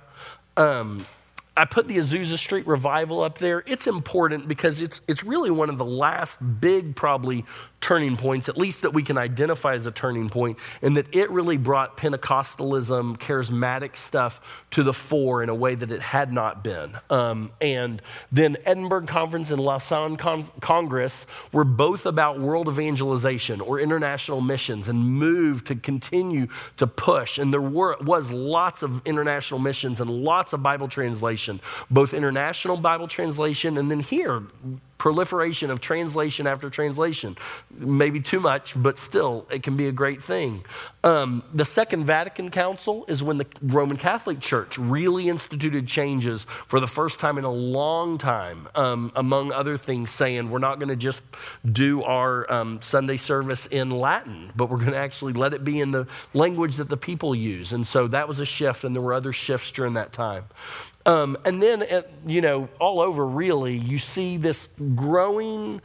Um, I put the Azusa Street Revival up there. It's important because it's it's really one of the last big, probably, turning points, at least that we can identify as a turning point, and that it really brought Pentecostalism, charismatic stuff to the fore in a way that it had not been. Um, and then Edinburgh Conference and Lausanne Con- Congress were both about world evangelization or international missions and moved to continue to push. And there were, was lots of international missions and lots of Bible translation, both international Bible translation and then here, proliferation of translation after translation. Maybe too much, but still, it can be a great thing. Um, the Second Vatican Council is when the Roman Catholic Church really instituted changes for the first time in a long time, um, among other things, saying we're not going to just do our um, Sunday service in Latin, but we're going to actually let it be in the language that the people use. And so that was a shift, and there were other shifts during that time. Um, and then, at, you know, all over really, you see this growing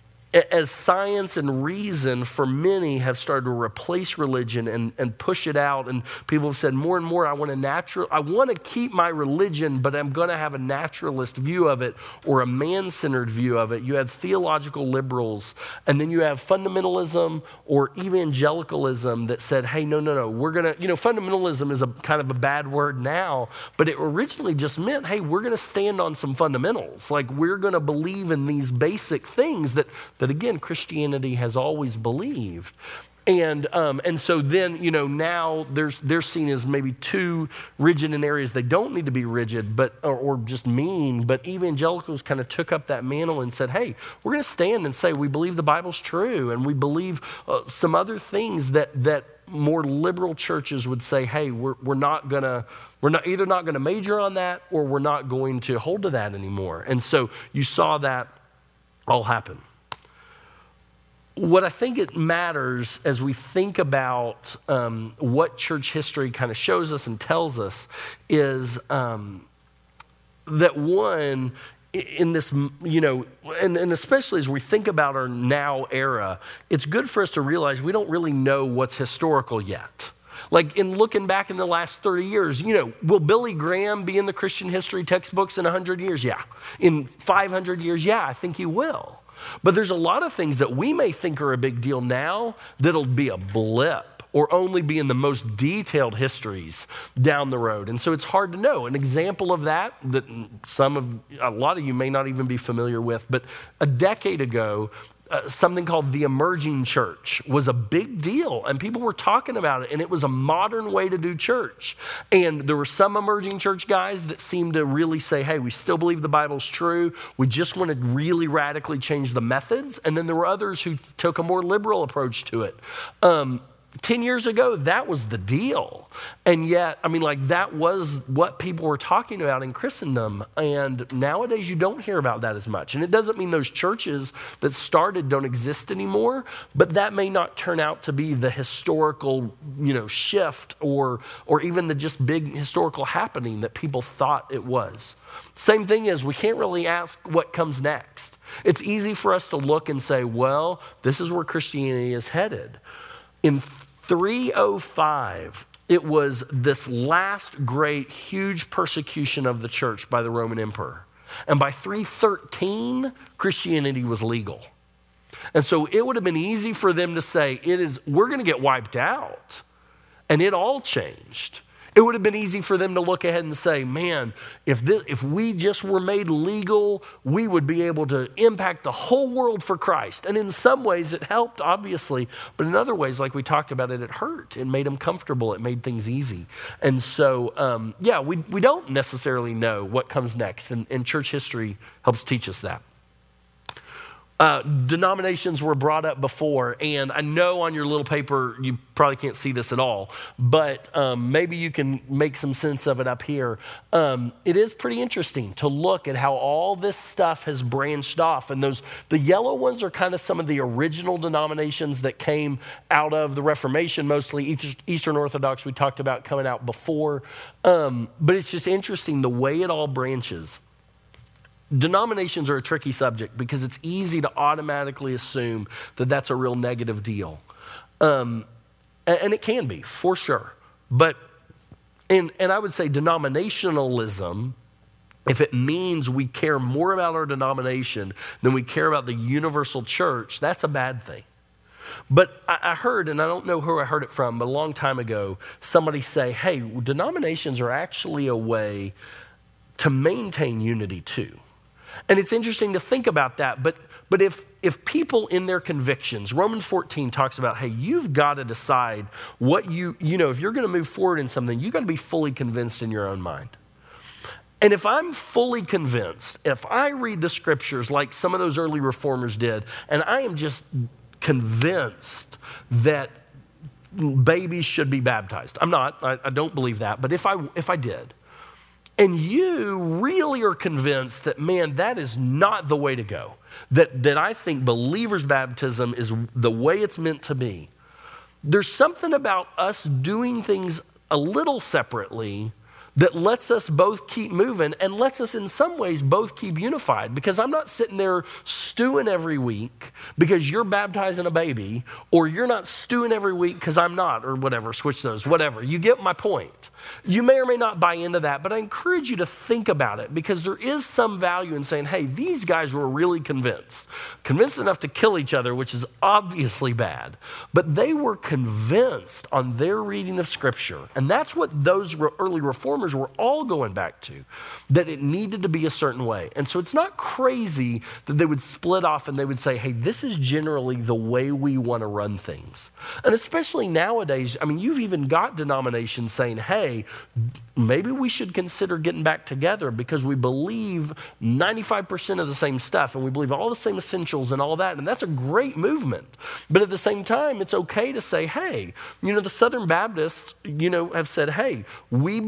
as science and reason for many have started to replace religion and, and push it out. And people have said more and more, I want a natural, I want to keep my religion, but I'm going to have a naturalist view of it or a man-centered view of it. You have theological liberals, and then you have fundamentalism or evangelicalism that said, hey, no, no, no, we're going to, you know, fundamentalism is a kind of a bad word now, but it originally just meant, hey, we're going to stand on some fundamentals. Like we're going to believe in these basic things that, that again, Christianity has always believed. And um, and so then, you know, now there's, they're seen as maybe too rigid in areas they don't need to be rigid, but or, or just mean. But evangelicals kind of took up that mantle and said, hey, we're going to stand and say we believe the Bible's true, and we believe uh, some other things that that more liberal churches would say, hey, we're we're not going to, we're not either not going to major on that or we're not going to hold to that anymore. And so you saw that all happen. what I think it matters as we think about um, what church history kind of shows us and tells us is um, that one, in this, you know, and, and especially as we think about our now era, it's good for us to realize we don't really know what's historical yet. Like in looking back in the last thirty years, you know, will Billy Graham be in the Christian history textbooks in one hundred years? Yeah. In five hundred years? Yeah, I think he will. But there's a lot of things that we may think are a big deal now that'll be a blip or only be in the most detailed histories down the road. And so it's hard to know. An example of that, that some of, a lot of you may not even be familiar with, but a decade ago, Uh, something called the emerging church was a big deal, and people were talking about it, and it was a modern way to do church. And there were some emerging church guys that seemed to really say, hey, we still believe the Bible's true. We just want to really radically change the methods. And then there were others who took a more liberal approach to it. Um, Ten years ago, that was the deal. And yet, I mean, like that was what people were talking about in Christendom. And nowadays you don't hear about that as much. And it doesn't mean those churches that started don't exist anymore, but that may not turn out to be the historical, you know, shift or, or even the just big historical happening that people thought it was. Same thing is we can't really ask what comes next. It's easy for us to look and say, well, this is where Christianity is headed. In three oh five, it was this last great, huge persecution of the church by the Roman emperor. And by three thirteen, Christianity was legal. And so it would have been easy for them to say, "It is, we're going to get wiped out." And it all changed. It would have been easy for them to look ahead and say, man, if this, if we just were made legal, we would be able to impact the whole world for Christ. And in some ways it helped, obviously, but in other ways, like we talked about it, it hurt. It made them comfortable. It made things easy. And so, um, yeah, we, we don't necessarily know what comes next, and, and church history helps teach us that. Uh, denominations were brought up before, and I know on your little paper you probably can't see this at all, but um, maybe you can make some sense of it up here. Um, it is pretty interesting to look at how all this stuff has branched off, and those the yellow ones are kind of some of the original denominations that came out of the Reformation, mostly Eastern Orthodox we talked about coming out before, um, but it's just interesting the way it all branches. Denominations are a tricky subject because it's easy to automatically assume that that's a real negative deal. Um, and, and it can be, for sure. But, and, and I would say denominationalism, if it means we care more about our denomination than we care about the universal church, that's a bad thing. But I, I heard, and I don't know who I heard it from, but a long time ago, somebody say, hey, denominations are actually a way to maintain unity too. And it's interesting to think about that, but but if if people in their convictions, Romans fourteen talks about, hey, you've got to decide what you, you know, if you're going to move forward in something, you've got to be fully convinced in your own mind. And if I'm fully convinced, if I read the scriptures like some of those early reformers did, and I am just convinced that babies should be baptized. I'm not, I, I don't believe that, but if I if I did, and you really are convinced that, man, that is not the way to go, that, that I think believer's baptism is the way it's meant to be, there's something about us doing things a little separately that lets us both keep moving and lets us in some ways both keep unified, because I'm not sitting there stewing every week because you're baptizing a baby, or you're not stewing every week because I'm not, or whatever, switch those, whatever. You get my point. You may or may not buy into that, but I encourage you to think about it, because there is some value in saying, hey, these guys were really convinced, convinced enough to kill each other, which is obviously bad, but they were convinced on their reading of Scripture. And that's what those early reformers were all going back to, that it needed to be a certain way. And so it's not crazy that they would split off and they would say, hey, this is generally the way we want to run things. And especially nowadays, I mean, you've even got denominations saying, hey, maybe we should consider getting back together because we believe ninety-five percent of the same stuff and we believe all the same essentials and all that. And that's a great movement. But at the same time, it's okay to say, hey, you know, the Southern Baptists, you know, have said, hey, we believe a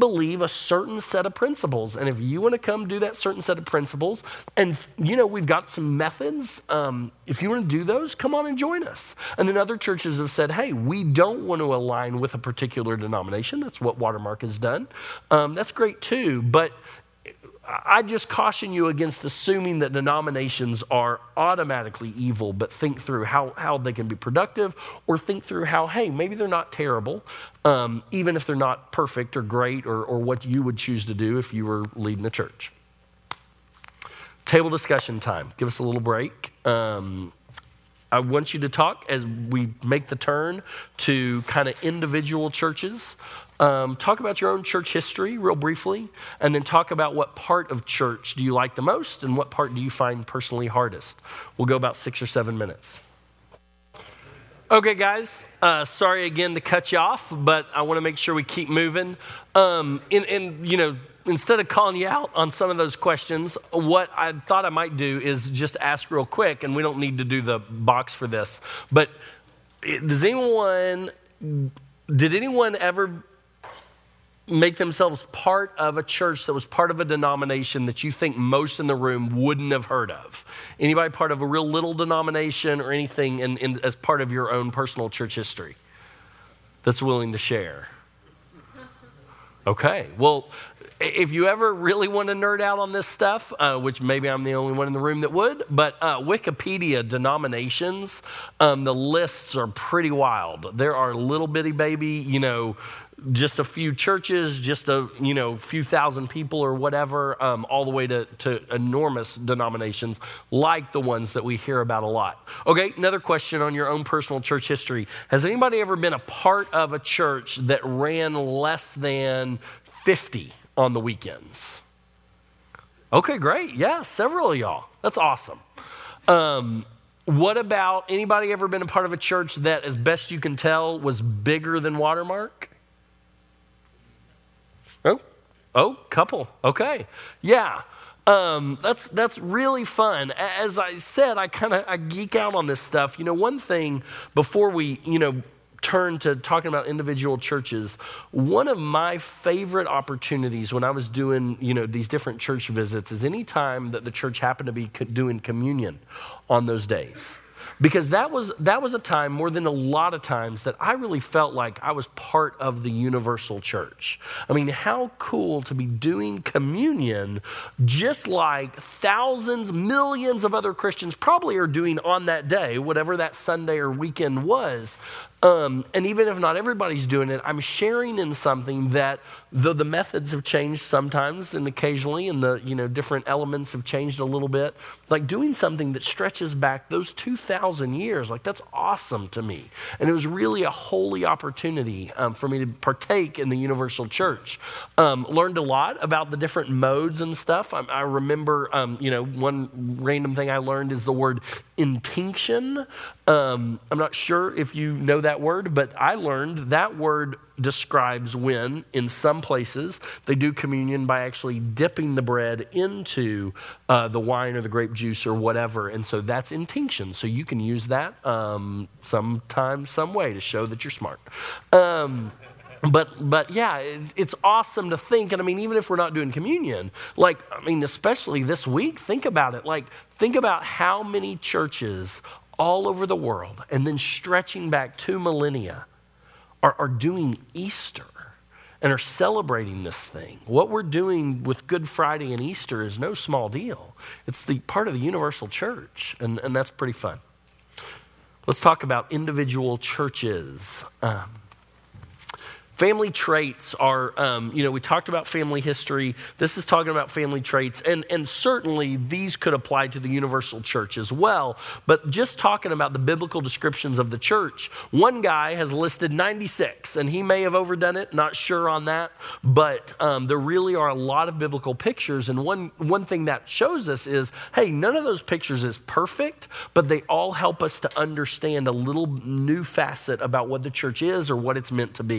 a certain set of principles. And if you want to come do that certain set of principles, and you know, we've got some methods, um, if you want to do those, come on and join us. And then other churches have said, hey, we don't want to align with a particular denomination. That's what Watermark has done. Um, that's great too, but I just caution you against assuming that denominations are automatically evil, but think through how, how they can be productive, or think through how, hey, maybe they're not terrible, um, even if they're not perfect or great or, or what you would choose to do if you were leading a church. Table discussion time. Give us a little break. Um, I want you to talk as we make the turn to kind of individual churches. Um, talk about your own church history real briefly, and then talk about what part of church do you like the most and what part do you find personally hardest. We'll go about six or seven minutes. Okay, guys, uh, sorry again to cut you off, but I want to make sure we keep moving. Um, and, and, you know, instead of calling you out on some of those questions, what I thought I might do is just ask real quick, and we don't need to do the box for this, but does anyone, did anyone ever make themselves part of a church that was part of a denomination that you think most in the room wouldn't have heard of? Anybody part of a real little denomination or anything in, in, as part of your own personal church history that's willing to share? Okay, well, if you ever really want to nerd out on this stuff, uh, which maybe I'm the only one in the room that would, but uh, Wikipedia denominations, um, the lists are pretty wild. There are little bitty baby, you know, just a few churches, just a, you know, few thousand people or whatever, um, all the way to, to enormous denominations like the ones that we hear about a lot. Okay, another question on your own personal church history. Has anybody ever been a part of a church that ran less than fifty on the weekends? Okay, great. Yeah, several of y'all. That's awesome. Um, what about anybody ever been a part of a church that, as best you can tell, was bigger than Watermark? Oh, oh, couple. Okay. Yeah. Um, that's that's really fun. As I said, I kind of I geek out on this stuff. You know, one thing before we, you know, turn to talking about individual churches, one of my favorite opportunities when I was doing, you know, these different church visits is any time that the church happened to be doing communion on those days. Because that was that was a time, more than a lot of times, that I really felt like I was part of the universal church. I mean, how cool to be doing communion just like thousands, millions of other Christians probably are doing on that day, whatever that Sunday or weekend was. Um, and even if not everybody's doing it, I'm sharing in something that, though the methods have changed sometimes and occasionally, and the, you know, different elements have changed a little bit, like doing something that stretches back those two thousand years, like that's awesome to me. And it was really a holy opportunity um, for me to partake in the universal church. Um, learned a lot about the different modes and stuff. I, I remember, um, you know, one random thing I learned is the word intinction. Um, I'm not sure if you know that word, but I learned that word describes when, in some places, they do communion by actually dipping the bread into uh, the wine or the grape juice or whatever. And so that's intinction. So you can use that um, sometime, some way to show that you're smart. Um, But but yeah, it's, it's awesome to think. And I mean, even if we're not doing communion, like, I mean, especially this week, think about it. Like, think about how many churches all over the world, and then stretching back two millennia, are, are doing Easter and are celebrating this thing. What we're doing with Good Friday and Easter is no small deal. It's the part of the universal church, and, and that's pretty fun. Let's talk about individual churches. Um, Family traits are, um, you know, we talked about family history. This is talking about family traits. And, and certainly these could apply to the universal church as well. But just talking about the biblical descriptions of the church, one guy has listed ninety-six, and he may have overdone it, not sure on that. But um, there really are a lot of biblical pictures. And one, one thing that shows us is, hey, none of those pictures is perfect, but they all help us to understand a little new facet about what the church is or what it's meant to be.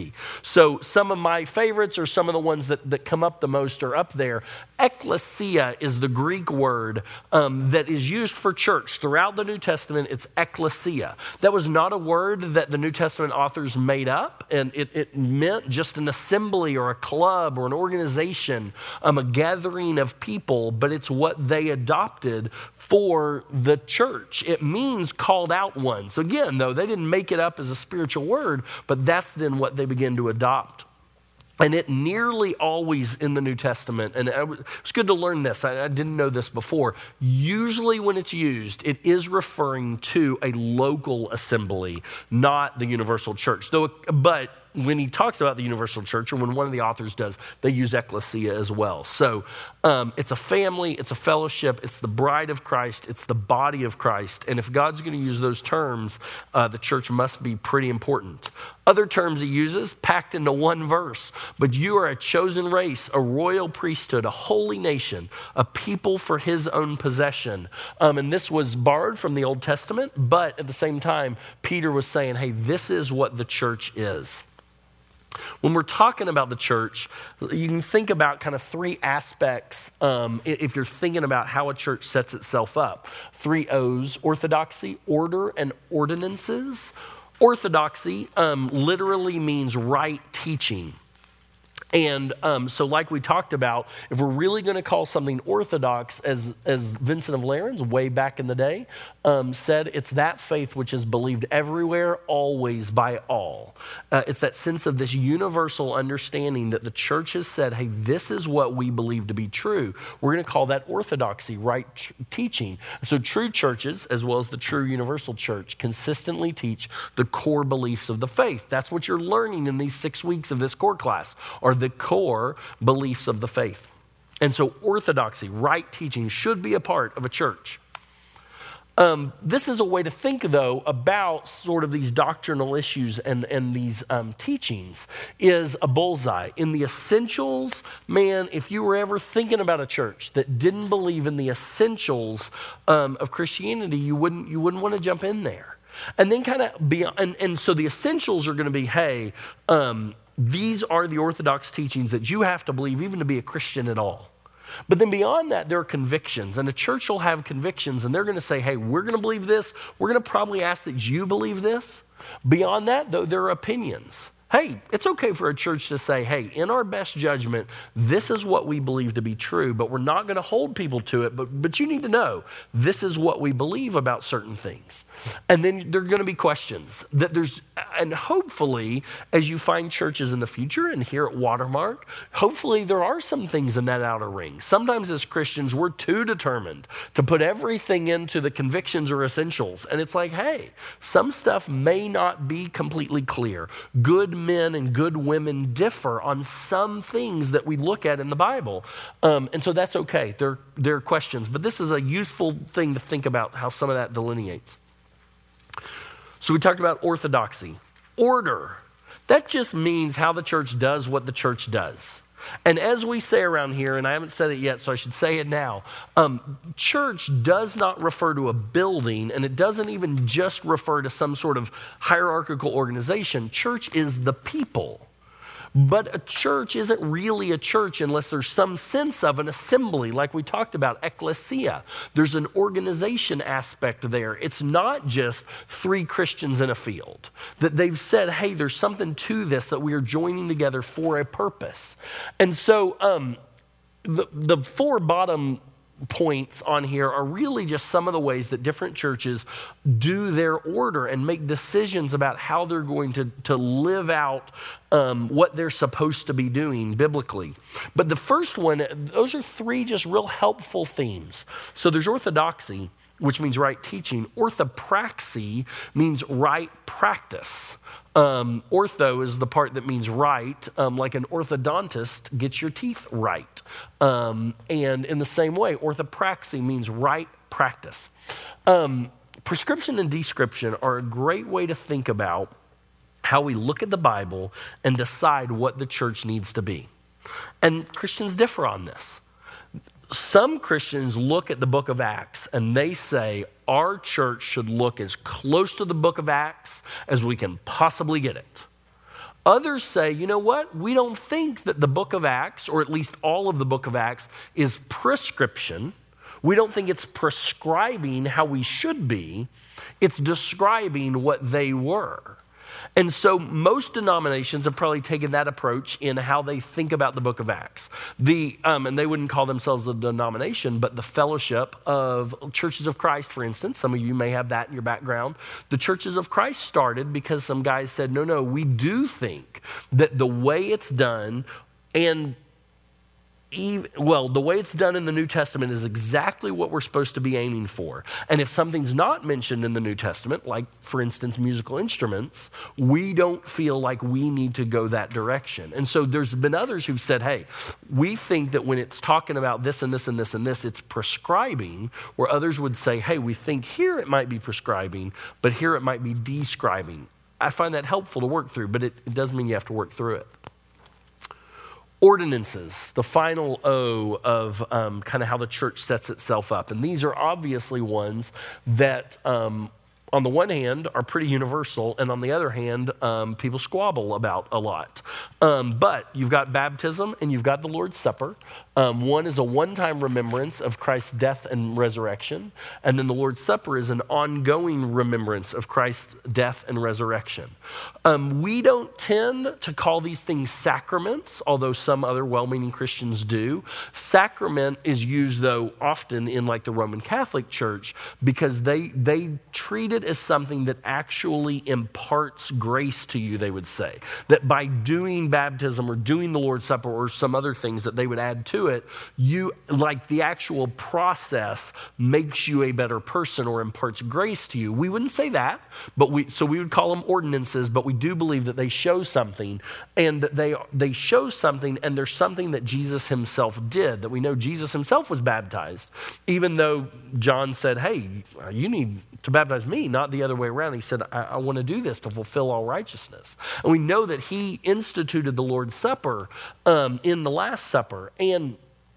So some of my favorites are some of the ones that, that come up the most are up there. Ecclesia is the Greek word um, that is used for church. Throughout the New Testament, it's ecclesia. That was not a word that the New Testament authors made up, and it, it meant just an assembly or a club or an organization, um, a gathering of people, but it's what they adopted for the church. It means called out ones. Again, though, they didn't make it up as a spiritual word, but that's then what they began to adopt. And it nearly always in the New Testament, and it's good to learn this, I, I didn't know this before, usually when it's used, it is referring to a local assembly, not the universal church. Though, but when he talks about the universal church, or when one of the authors does, they use ecclesia as well. So um, it's a family, it's a fellowship, it's the bride of Christ, it's the body of Christ. And if God's going to use those terms, uh, the church must be pretty important. Other terms he uses, packed into one verse. But you are a chosen race, a royal priesthood, a holy nation, a people for his own possession. Um, and this was borrowed from the Old Testament, but at the same time, Peter was saying, hey, this is what the church is. When we're talking about the church, you can think about kind of three aspects um, if you're thinking about how a church sets itself up. Three O's: orthodoxy, order, and ordinances. Orthodoxy um, literally means right teaching. And um, so like we talked about, if we're really going to call something orthodox, as, as Vincent of Lérins way back in the day um, said, it's that faith which is believed everywhere, always, by all. Uh, it's that sense of this universal understanding that the church has said, hey, this is what we believe to be true. We're going to call that orthodoxy, right ch- teaching. So true churches, as well as the true universal church, consistently teach the core beliefs of the faith. That's what you're learning in these six weeks of this core class, or the core beliefs of the faith. And so orthodoxy, right teaching, should be a part of a church. Um, this is a way to think, though, about sort of these doctrinal issues and, and these um, teachings is a bullseye. In the essentials, man, if you were ever thinking about a church that didn't believe in the essentials um, of Christianity, you wouldn't, you wouldn't want to jump in there. And then kind of be, and, and so the essentials are going to be, hey, um, these are the orthodox teachings that you have to believe even to be a Christian at all. But then beyond that, there are convictions. And a church will have convictions, and they're going to say, hey, we're going to believe this. We're going to probably ask that you believe this. Beyond that, though, there are opinions. Hey, it's okay for a church to say, hey, in our best judgment, this is what we believe to be true, but we're not going to hold people to it. But, but you need to know, this is what we believe about certain things. And then there are going to be questions that there's, and hopefully, as you find churches in the future and here at Watermark, hopefully there are some things in that outer ring. Sometimes as Christians, we're too determined to put everything into the convictions or essentials. And it's like, hey, some stuff may not be completely clear. Good men and good women differ on some things that we look at in the Bible. Um, and so that's okay. There, there are questions. But this is a useful thing to think about how some of that delineates. So we talked about orthodoxy. Order. That just means how the church does what the church does. And as we say around here, and I haven't said it yet, so I should say it now, um, church does not refer to a building, and it doesn't even just refer to some sort of hierarchical organization. Church is the people. But a church isn't really a church unless there's some sense of an assembly, like we talked about, ecclesia. There's an organization aspect there. It's not just three Christians in a field. That they've said, hey, there's something to this that we are joining together for a purpose. And so um, the, the four bottom points on here are really just some of the ways that different churches do their order and make decisions about how they're going to, to live out um, what they're supposed to be doing biblically. But the first one, those are three just real helpful themes. So there's orthodoxy, which means right teaching. Orthopraxy means right practice. Um, ortho is the part that means right, um, like an orthodontist gets your teeth right. Um, and in the same way, orthopraxy means right practice. Um, prescription and description are a great way to think about how we look at the Bible and decide what the church needs to be. And Christians differ on this. Some Christians look at the book of Acts and they say our church should look as close to the book of Acts as we can possibly get it. Others say, you know what? We don't think that the book of Acts, or at least all of the book of Acts, is prescription. We don't think it's prescribing how we should be. It's describing what they were. And so most denominations have probably taken that approach in how they think about the book of Acts. The um, and they wouldn't call themselves a denomination, but the Fellowship of Churches of Christ, for instance. Some of you may have that in your background. The Churches of Christ started because some guys said, no, no, we do think that the way it's done and Even, well, the way it's done in the New Testament is exactly what we're supposed to be aiming for. And if something's not mentioned in the New Testament, like, for instance, musical instruments, we don't feel like we need to go that direction. And so there's been others who've said, hey, we think that when it's talking about this and this and this and this, it's prescribing, where others would say, hey, we think here it might be prescribing, but here it might be describing. I find that helpful to work through, but it, it doesn't mean you have to work through it. Ordinances, the final O of um, kind of how the church sets itself up. And these are obviously ones that, um, on the one hand, are pretty universal, and on the other hand, um, people squabble about a lot. Um, but you've got baptism and you've got the Lord's Supper. Um, one is a one-time remembrance of Christ's death and resurrection, and then the Lord's Supper is an ongoing remembrance of Christ's death and resurrection. Um, we don't tend to call these things sacraments, although some other well-meaning Christians do. Sacrament is used, though, often in like the Roman Catholic Church because they they treat it as something that actually imparts grace to you, they would say. That by doing baptism or doing the Lord's Supper or some other things that they would add to it, you, like the actual process makes you a better person or imparts grace to you. We wouldn't say that, but we so we would call them ordinances, but we do believe that they show something, and that they they show something, and there's something that Jesus himself did, that we know Jesus himself was baptized, even though John said, hey, you need to baptize me, not the other way around. He said, I, I want to do this to fulfill all righteousness. And we know that he instituted the Lord's Supper um, in the Last Supper. And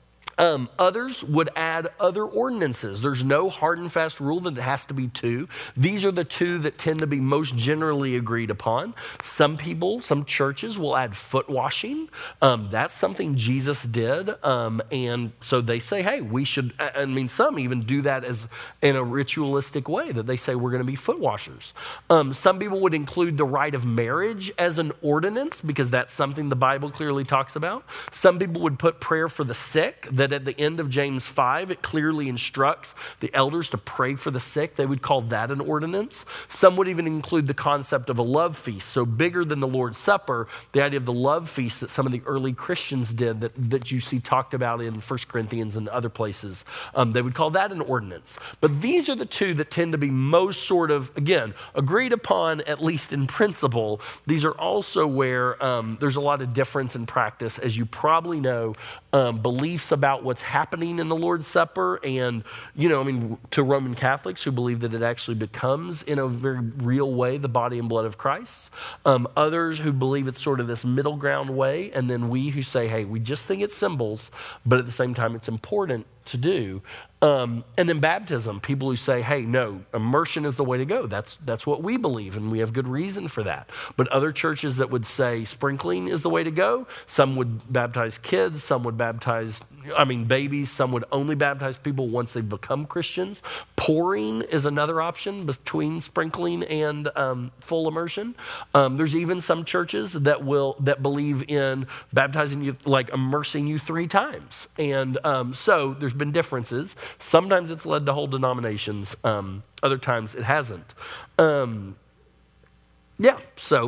Um, others would add other ordinances. There's no hard and fast rule that it has to be two. These are the two that tend to be most generally agreed upon. Some people, some churches will add foot washing. Um, that's something Jesus did. Um, and so they say, hey, we should, I mean, some even do that as in a ritualistic way, that they say we're going to be foot washers. Um, some people would include the rite of marriage as an ordinance because that's something the Bible clearly talks about. Some people would put prayer for the sick, that at the end of James five, it clearly instructs the elders to pray for the sick. They would call that an ordinance. Some would even include the concept of a love feast. So bigger than the Lord's Supper, the idea of the love feast that some of the early Christians did that, that you see talked about in First Corinthians and other places. Um, they would call that an ordinance. But these are the two that tend to be most sort of, again, agreed upon, at least in principle. These are also where um, there's a lot of difference in practice. As you probably know, um, beliefs about what's happening in the Lord's Supper, and, you know, I mean, to Roman Catholics who believe that it actually becomes in a very real way the body and blood of Christ. Um, others who believe it's sort of this middle ground way, and then we who say, hey, we just think it's symbols, but at the same time it's important to do. Um, and then baptism, people who say, hey, no, immersion is the way to go. That's that's what we believe, and we have good reason for that. But other churches that would say sprinkling is the way to go. Some would baptize kids, some would baptize, I mean, babies. Some would only baptize people once they've become Christians. Pouring is another option between sprinkling and um, full immersion. Um, there's even some churches that will that believe in baptizing you, like immersing you three times. And um, so there's been differences. Sometimes it's led to whole denominations. Um, other times it hasn't. Um, yeah, so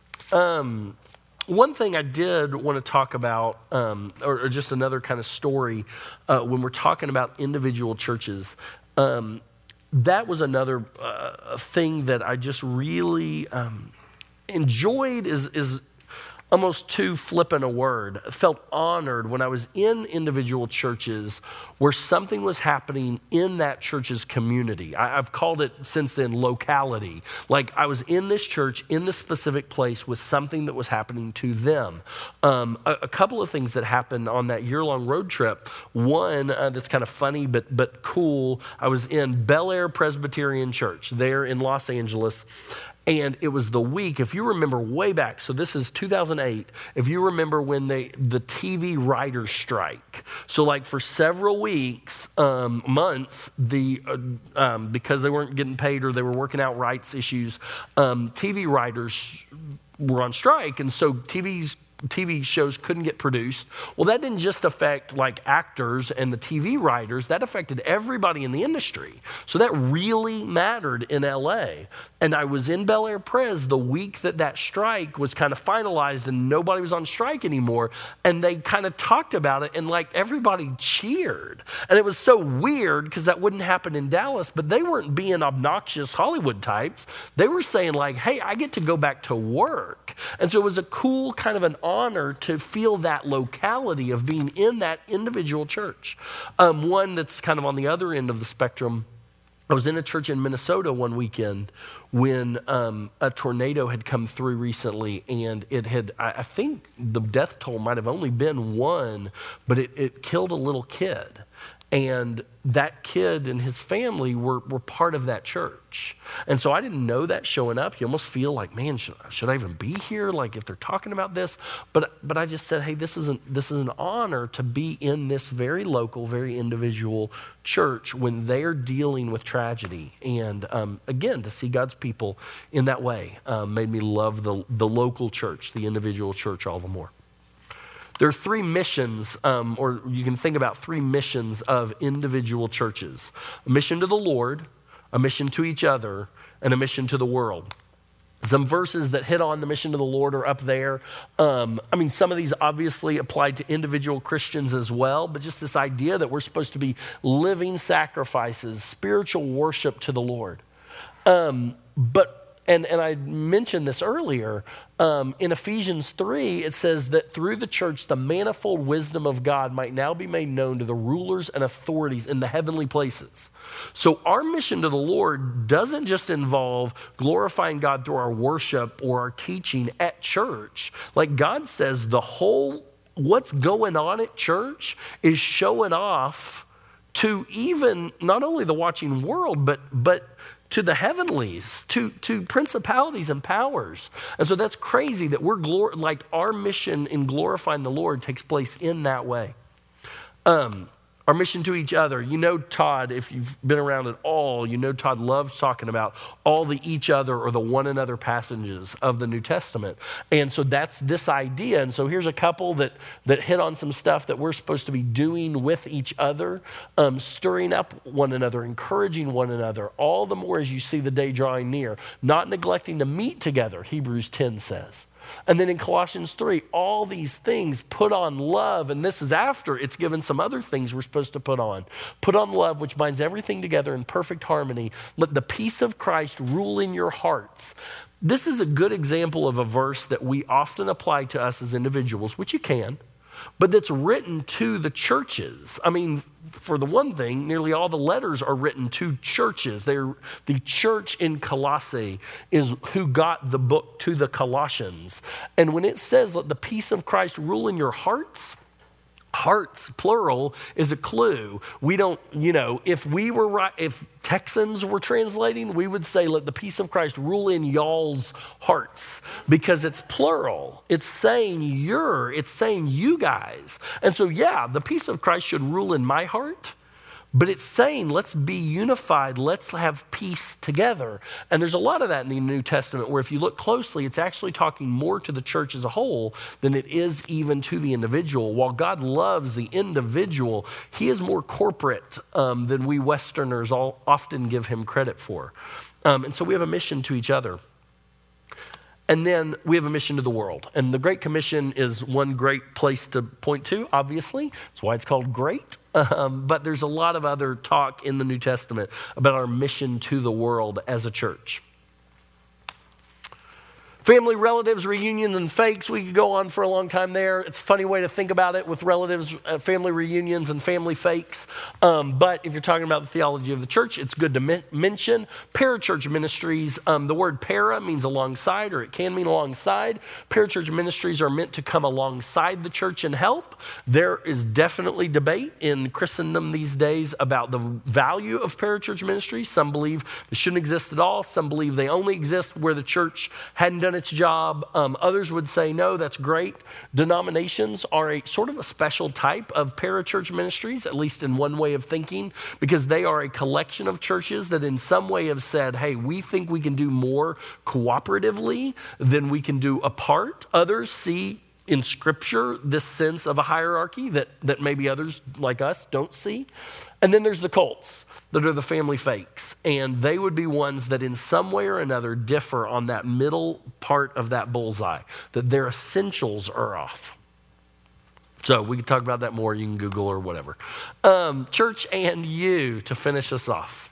um, one thing I did want to talk about, um, or, or just another kind of story, uh, when we're talking about individual churches, um, that was another uh, thing that I just really um, enjoyed is is almost too flippant a word. I felt honored when I was in individual churches where something was happening in that church's community. I, I've called it since then locality. Like I was in this church, in this specific place with something that was happening to them. Um, a, a couple of things that happened on that year-long road trip. One uh, that's kind of funny but but cool. I was in Bel Air Presbyterian Church there in Los Angeles. And it was the week, if you remember way back, so this is two thousand eight, if you remember when they, the T V writers strike. So like for several weeks, um, months, the uh, um, because they weren't getting paid or they were working out rights issues, um, T V writers were on strike. And so T V's T V shows couldn't get produced. Well, that didn't just affect like actors and the T V writers, that affected everybody in the industry. So that really mattered in L A. And I was in Bel Air Pres the week that that strike was kind of finalized and nobody was on strike anymore. And they kind of talked about it and like everybody cheered. And it was so weird because that wouldn't happen in Dallas, but they weren't being obnoxious Hollywood types. They were saying like, hey, I get to go back to work. And so it was a cool kind of an honor to feel that locality of being in that individual church. Um, one that's kind of on the other end of the spectrum, I was in a church in Minnesota one weekend when um, a tornado had come through recently, and it had, I, I think the death toll might have only been one, but it, it killed a little kid. And that kid and his family were, were part of that church. And so I didn't know that showing up. You almost feel like, man, should, should I even be here? Like if they're talking about this? But but I just said, hey, this isn't this is an honor to be in this very local, very individual church when they're dealing with tragedy. And um, again, to see God's people in that way um, made me love the, the local church, the individual church all the more. There are three missions, um, or you can think about three missions of individual churches. A mission to the Lord, a mission to each other, and a mission to the world. Some verses that hit on the mission to the Lord are up there. Um, I mean, some of these obviously apply to individual Christians as well, but just this idea that we're supposed to be living sacrifices, spiritual worship to the Lord. Um, but And, and I mentioned this earlier, um, in Ephesians three, it says that through the church, the manifold wisdom of God might now be made known to the rulers and authorities in the heavenly places. So our mission to the Lord doesn't just involve glorifying God through our worship or our teaching at church. Like God says, the whole, what's going on at church is showing off to even not only the watching world, but but to the heavenlies, to, to principalities and powers. And so that's crazy that we're, glor- like our mission in glorifying the Lord takes place in that way. Um, our mission to each other. You know Todd, if you've been around at all, you know Todd loves talking about all the each other or the one another passages of the New Testament. And so that's this idea. And so here's a couple that, that hit on some stuff that we're supposed to be doing with each other, um, stirring up one another, encouraging one another, all the more as you see the day drawing near, not neglecting to meet together, Hebrews ten says. And then in Colossians three, all these things put on love. And this is after it's given some other things we're supposed to put on. Put on love, which binds everything together in perfect harmony. Let the peace of Christ rule in your hearts. This is a good example of a verse that we often apply to us as individuals, which you can, but that's written to the churches. I mean, for the one thing, nearly all the letters are written to churches. They're, the church in Colossae is who got the book to the Colossians. And when it says, let the peace of Christ rule in your hearts, hearts, plural, is a clue. We don't, you know, if we were right, if Texans were translating, we would say, let the peace of Christ rule in y'all's hearts, because it's plural. It's saying you're, it's saying you guys. And so, yeah, the peace of Christ should rule in my heart, but it's saying let's be unified, let's have peace together. And there's a lot of that in the New Testament where if you look closely, it's actually talking more to the church as a whole than it is even to the individual. While God loves the individual, he is more corporate um, than we Westerners all often give him credit for. Um, and so we have a mission to each other. And then we have a mission to the world. And the Great Commission is one great place to point to, obviously. That's why it's called great. Um, but there's a lot of other talk in the New Testament about our mission to the world as a church. Family, relatives, reunions, and fakes. We could go on for a long time there. It's a funny way to think about it with relatives, uh, family reunions, and family fakes. Um, but if you're talking about the theology of the church, it's good to men- mention parachurch ministries. Um, the word para means alongside, or it can mean alongside. Parachurch ministries are meant to come alongside the church and help. There is definitely debate in Christendom these days about the value of parachurch ministries. Some believe they shouldn't exist at all. Some believe they only exist where the church hadn't done its job. Um, others would say, no, that's great. Denominations are a sort of a special type of parachurch ministries, at least in one way of thinking, because they are a collection of churches that in some way have said, hey, we think we can do more cooperatively than we can do apart. Others see in Scripture this sense of a hierarchy that, that maybe others like us don't see. And then there's the cults that are the family fakes. And they would be ones that in some way or another differ on that middle part of that bullseye, that their essentials are off. So we can talk about that more. You can Google or whatever. Um, church and you, to finish us off.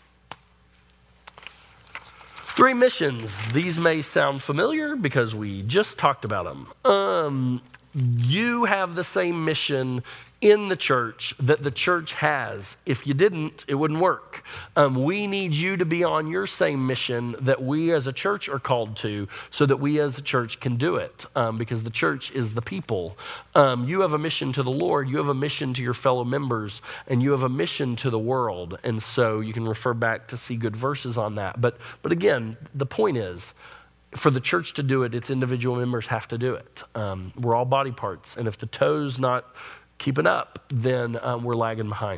Three missions. These may sound familiar because we just talked about them. Um, you have the same mission in the church that the church has. If you didn't, it wouldn't work. Um, we need you to be on your same mission that we as a church are called to so that we as a church can do it, um, because the church is the people. Um, you have a mission to the Lord, you have a mission to your fellow members, and you have a mission to the world. And so you can refer back to see good verses on that. But, but again, the point is, for the church to do it, its individual members have to do it. Um, we're all body parts, and if the toe's not keeping up, then um, we're lagging behind.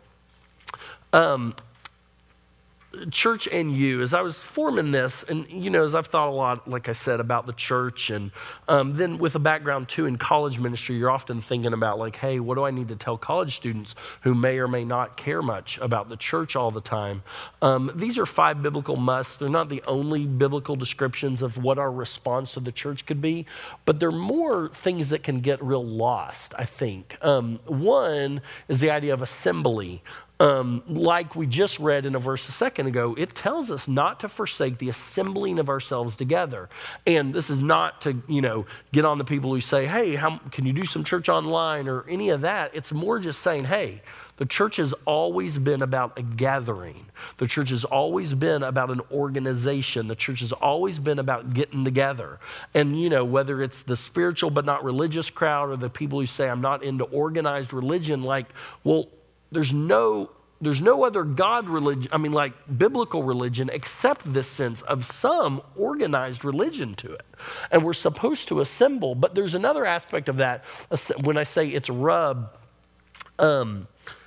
Um, church and you, as I was forming this, and you know, as I've thought a lot, like I said, about the church, and um, then with a background too in college ministry, you're often thinking about like, hey, what do I need to tell college students who may or may not care much about the church all the time? Um, these are five biblical musts. They're not the only biblical descriptions of what our response to the church could be, but they're more things that can get real lost, I think. Um, one is the idea of assembly. Um, like we just read in a verse a second ago, it tells us not to forsake the assembling of ourselves together. And this is not to, you know, get on the people who say, hey, how, can you do some church online or any of that? It's more just saying, hey, the church has always been about a gathering. The church has always been about an organization. The church has always been about getting together. And, you know, whether it's the spiritual but not religious crowd or the people who say, I'm not into organized religion, like, well, There's no, there's no other God religion, I mean like biblical religion, except this sense of some organized religion to it. And we're supposed to assemble, but there's another aspect of that. When I say it's a rub, um,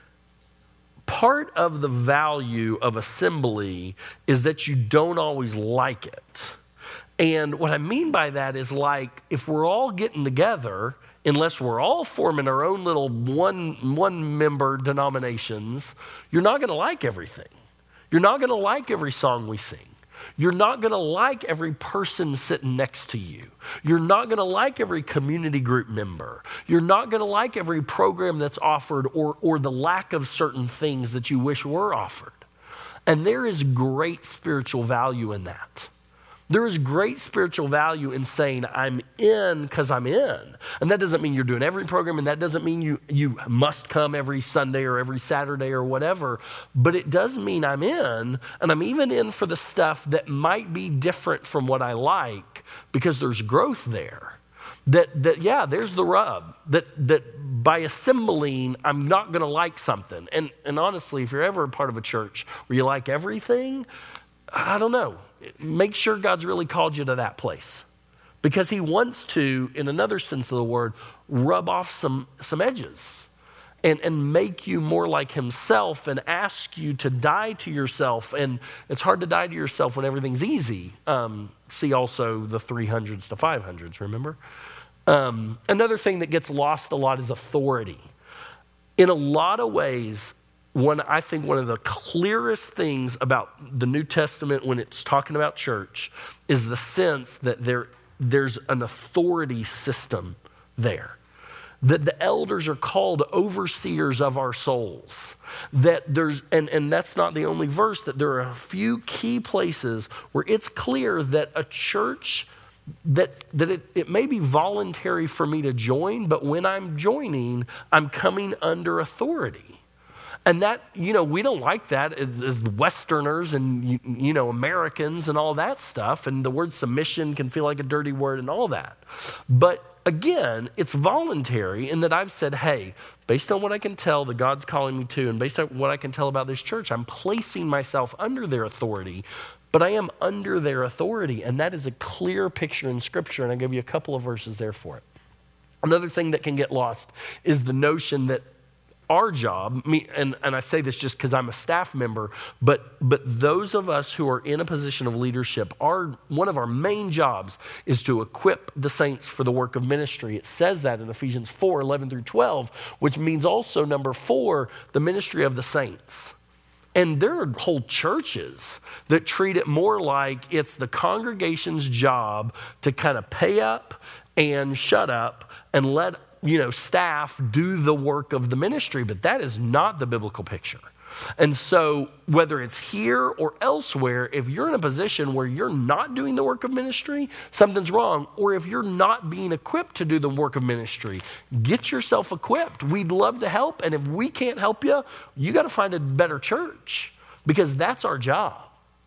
part of the value of assembly is that you don't always like it. And what I mean by that is like, if we're all getting together, unless we're all forming our own little one, one member denominations, you're not going to like everything. You're not going to like every song we sing. You're not going to like every person sitting next to you. You're not going to like every community group member. You're not going to like every program that's offered or, or the lack of certain things that you wish were offered. And there is great spiritual value in that. There is great spiritual value in saying, I'm in because I'm in. And that doesn't mean you're doing every program, and that doesn't mean you, you must come every Sunday or every Saturday or whatever. But it does mean I'm in, and I'm even in for the stuff that might be different from what I like because there's growth there. That, that yeah, there's the rub. That, that by assembling, I'm not going to like something. And, and honestly, if you're ever a part of a church where you like everything, I don't know. Make sure God's really called you to that place, because he wants to, in another sense of the word, rub off some, some edges and, and make you more like himself and ask you to die to yourself. And it's hard to die to yourself when everything's easy. Um, see also the three hundreds to five hundreds, remember? Um, another thing that gets lost a lot is authority. In a lot of ways, One, I think one of the clearest things about the New Testament when it's talking about church is the sense that there, there's an authority system there. That the elders are called overseers of our souls. That there's, and, and that's not the only verse, that there are a few key places where it's clear that a church that, that it, it may be voluntary for me to join, but when I'm joining, I'm coming under authority. And that, you know, we don't like that as Westerners and, you know, Americans and all that stuff. And the word submission can feel like a dirty word and all that. But again, it's voluntary in that I've said, hey, based on what I can tell that God's calling me to, and based on what I can tell about this church, I'm placing myself under their authority, but I am under their authority. And that is a clear picture in Scripture. And I'll give you a couple of verses there for it. Another thing that can get lost is the notion that our job, me, and, and I say this just because I'm a staff member, but but those of us who are in a position of leadership, our one of our main jobs is to equip the saints for the work of ministry. It says that in Ephesians four, eleven through twelve, which means also, number four, the ministry of the saints. And there are whole churches that treat it more like it's the congregation's job to kind of pay up and shut up and let you know, staff do the work of the ministry, but that is not the biblical picture. And so whether it's here or elsewhere, if you're in a position where you're not doing the work of ministry, something's wrong. Or if you're not being equipped to do the work of ministry, get yourself equipped. We'd love to help. And if we can't help you, you got to find a better church because that's our job.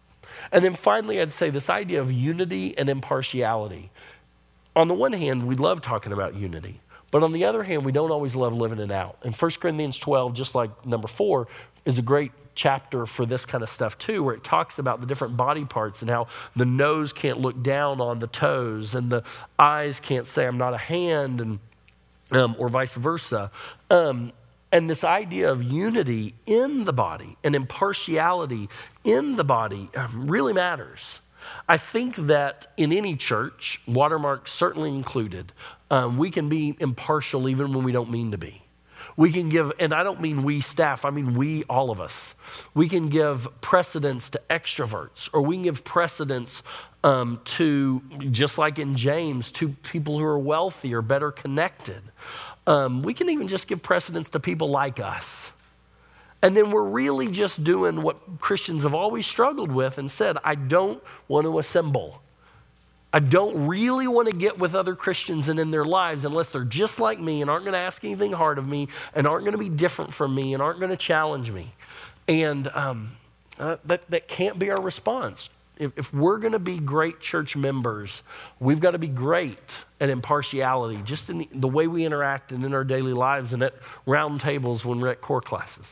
And then finally, I'd say this idea of unity and impartiality. On the one hand, we love talking about unity. But on the other hand, we don't always love living it out. And First Corinthians twelve, just like number four, is a great chapter for this kind of stuff too, where it talks about the different body parts and how the nose can't look down on the toes and the eyes can't say, I'm not a hand, and um, or vice versa. Um, and this idea of unity in the body and impartiality in the body um, really matters. I think that in any church, Watermark certainly included, um, we can be impartial even when we don't mean to be. We can give, and I don't mean we staff, I mean we, all of us. We can give precedence to extroverts, or we can give precedence um, to, just like in James, to people who are wealthy or better connected. Um, we can even just give precedence to people like us. And then we're really just doing what Christians have always struggled with and said, I don't want to assemble. I don't really want to get with other Christians and in their lives unless they're just like me and aren't going to ask anything hard of me and aren't going to be different from me and aren't going to challenge me. And um, uh, that, that can't be our response. If, if we're going to be great church members, we've got to be great at impartiality, just in the, the way we interact and in our daily lives and at round tables when we're at core classes.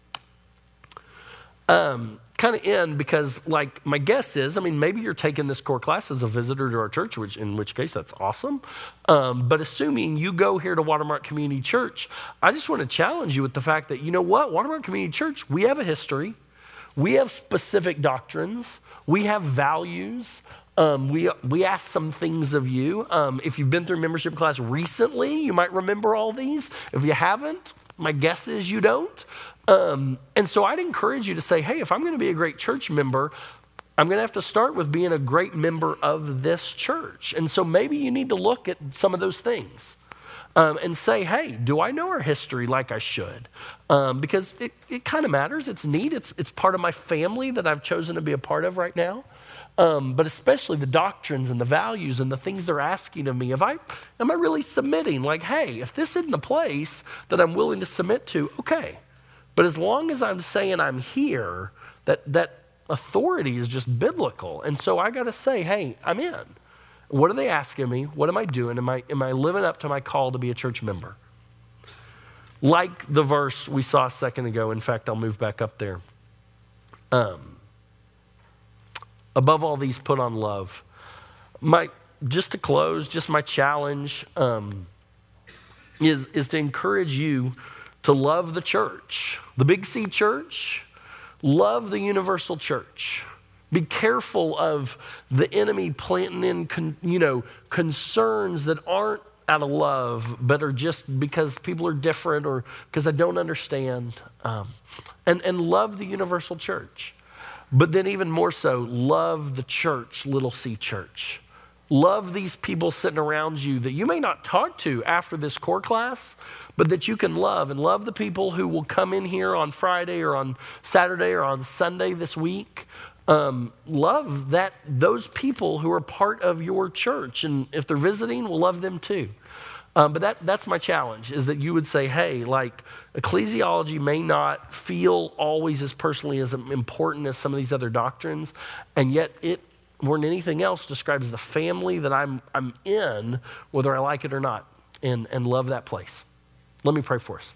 Um, kind of end because, like, my guess is, I mean, maybe you're taking this core class as a visitor to our church, which in which case that's awesome. Um, but assuming you go here to Watermark Community Church, I just want to challenge you with the fact that, you know what, Watermark Community Church, we have a history. We have specific doctrines. We have values. Um, we we ask some things of you. Um, if you've been through membership class recently, you might remember all these. If you haven't, my guess is you don't. Um, and so I'd encourage you to say, hey, if I'm going to be a great church member, I'm going to have to start with being a great member of this church. And so maybe you need to look at some of those things um, and say, hey, do I know our history like I should? Um, because it, it kind of matters. It's neat. It's, it's part of my family that I've chosen to be a part of right now. Um, but especially the doctrines and the values and the things they're asking of me. If I, am I really submitting? Like, hey, if this isn't the place that I'm willing to submit to, okay. But as long as I'm saying I'm here, that, that authority is just biblical. And so I got to say, hey, I'm in. What are they asking me? What am I doing? Am I, am I living up to my call to be a church member? Like the verse we saw a second ago. In fact, I'll move back up there. Um, above all these, put on love. My, just to close, just my challenge um, is, is to encourage you to love the church, the Big C church, love the universal church. Be careful of the enemy planting in, con, you know, concerns that aren't out of love, but are just because people are different or because I don't understand. Um, and, and love the universal church. But then even more so, love the church, Little C Church. Love these people sitting around you that you may not talk to after this core class, but that you can love, and love the people who will come in here on Friday or on Saturday or on Sunday this week. Um, love that those people who are part of your church. And if they're visiting, we'll love them too. Um, but that, that's my challenge, is that you would say, hey, like ecclesiology may not feel always as personally as important as some of these other doctrines, and yet it, more than anything else, describes the family that I'm, I'm in, whether I like it or not, and, and love that place. Let me pray for us.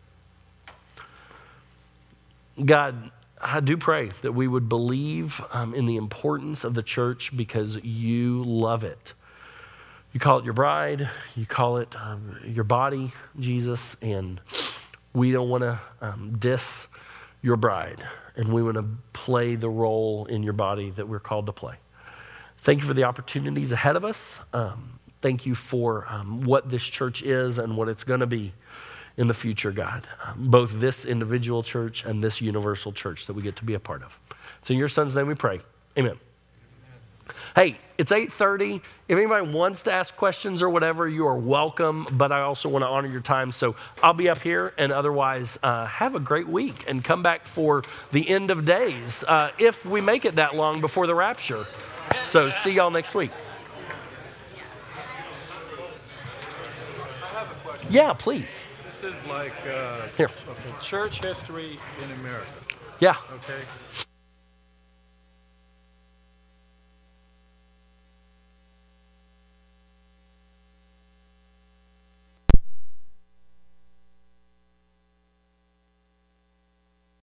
God, I do pray that we would believe um, in the importance of the church because you love it. You call it your bride, you call it um, your body, Jesus, and we don't want to um, diss your bride, and we want to play the role in your body that we're called to play. Thank you for the opportunities ahead of us. Um, thank you for um, what this church is and what it's going to be in the future, God. Um, both this individual church and this universal church that we get to be a part of. So in your son's name we pray. Amen. Hey, it's eight thirty. If anybody wants to ask questions or whatever, you are welcome, but I also want to honor your time. So I'll be up here, and otherwise, uh, have a great week and come back for the end of days, uh, if we make it that long before the rapture. So see y'all next week. Yeah, please. This is like uh, Here. okay, church history in America. Yeah. Okay.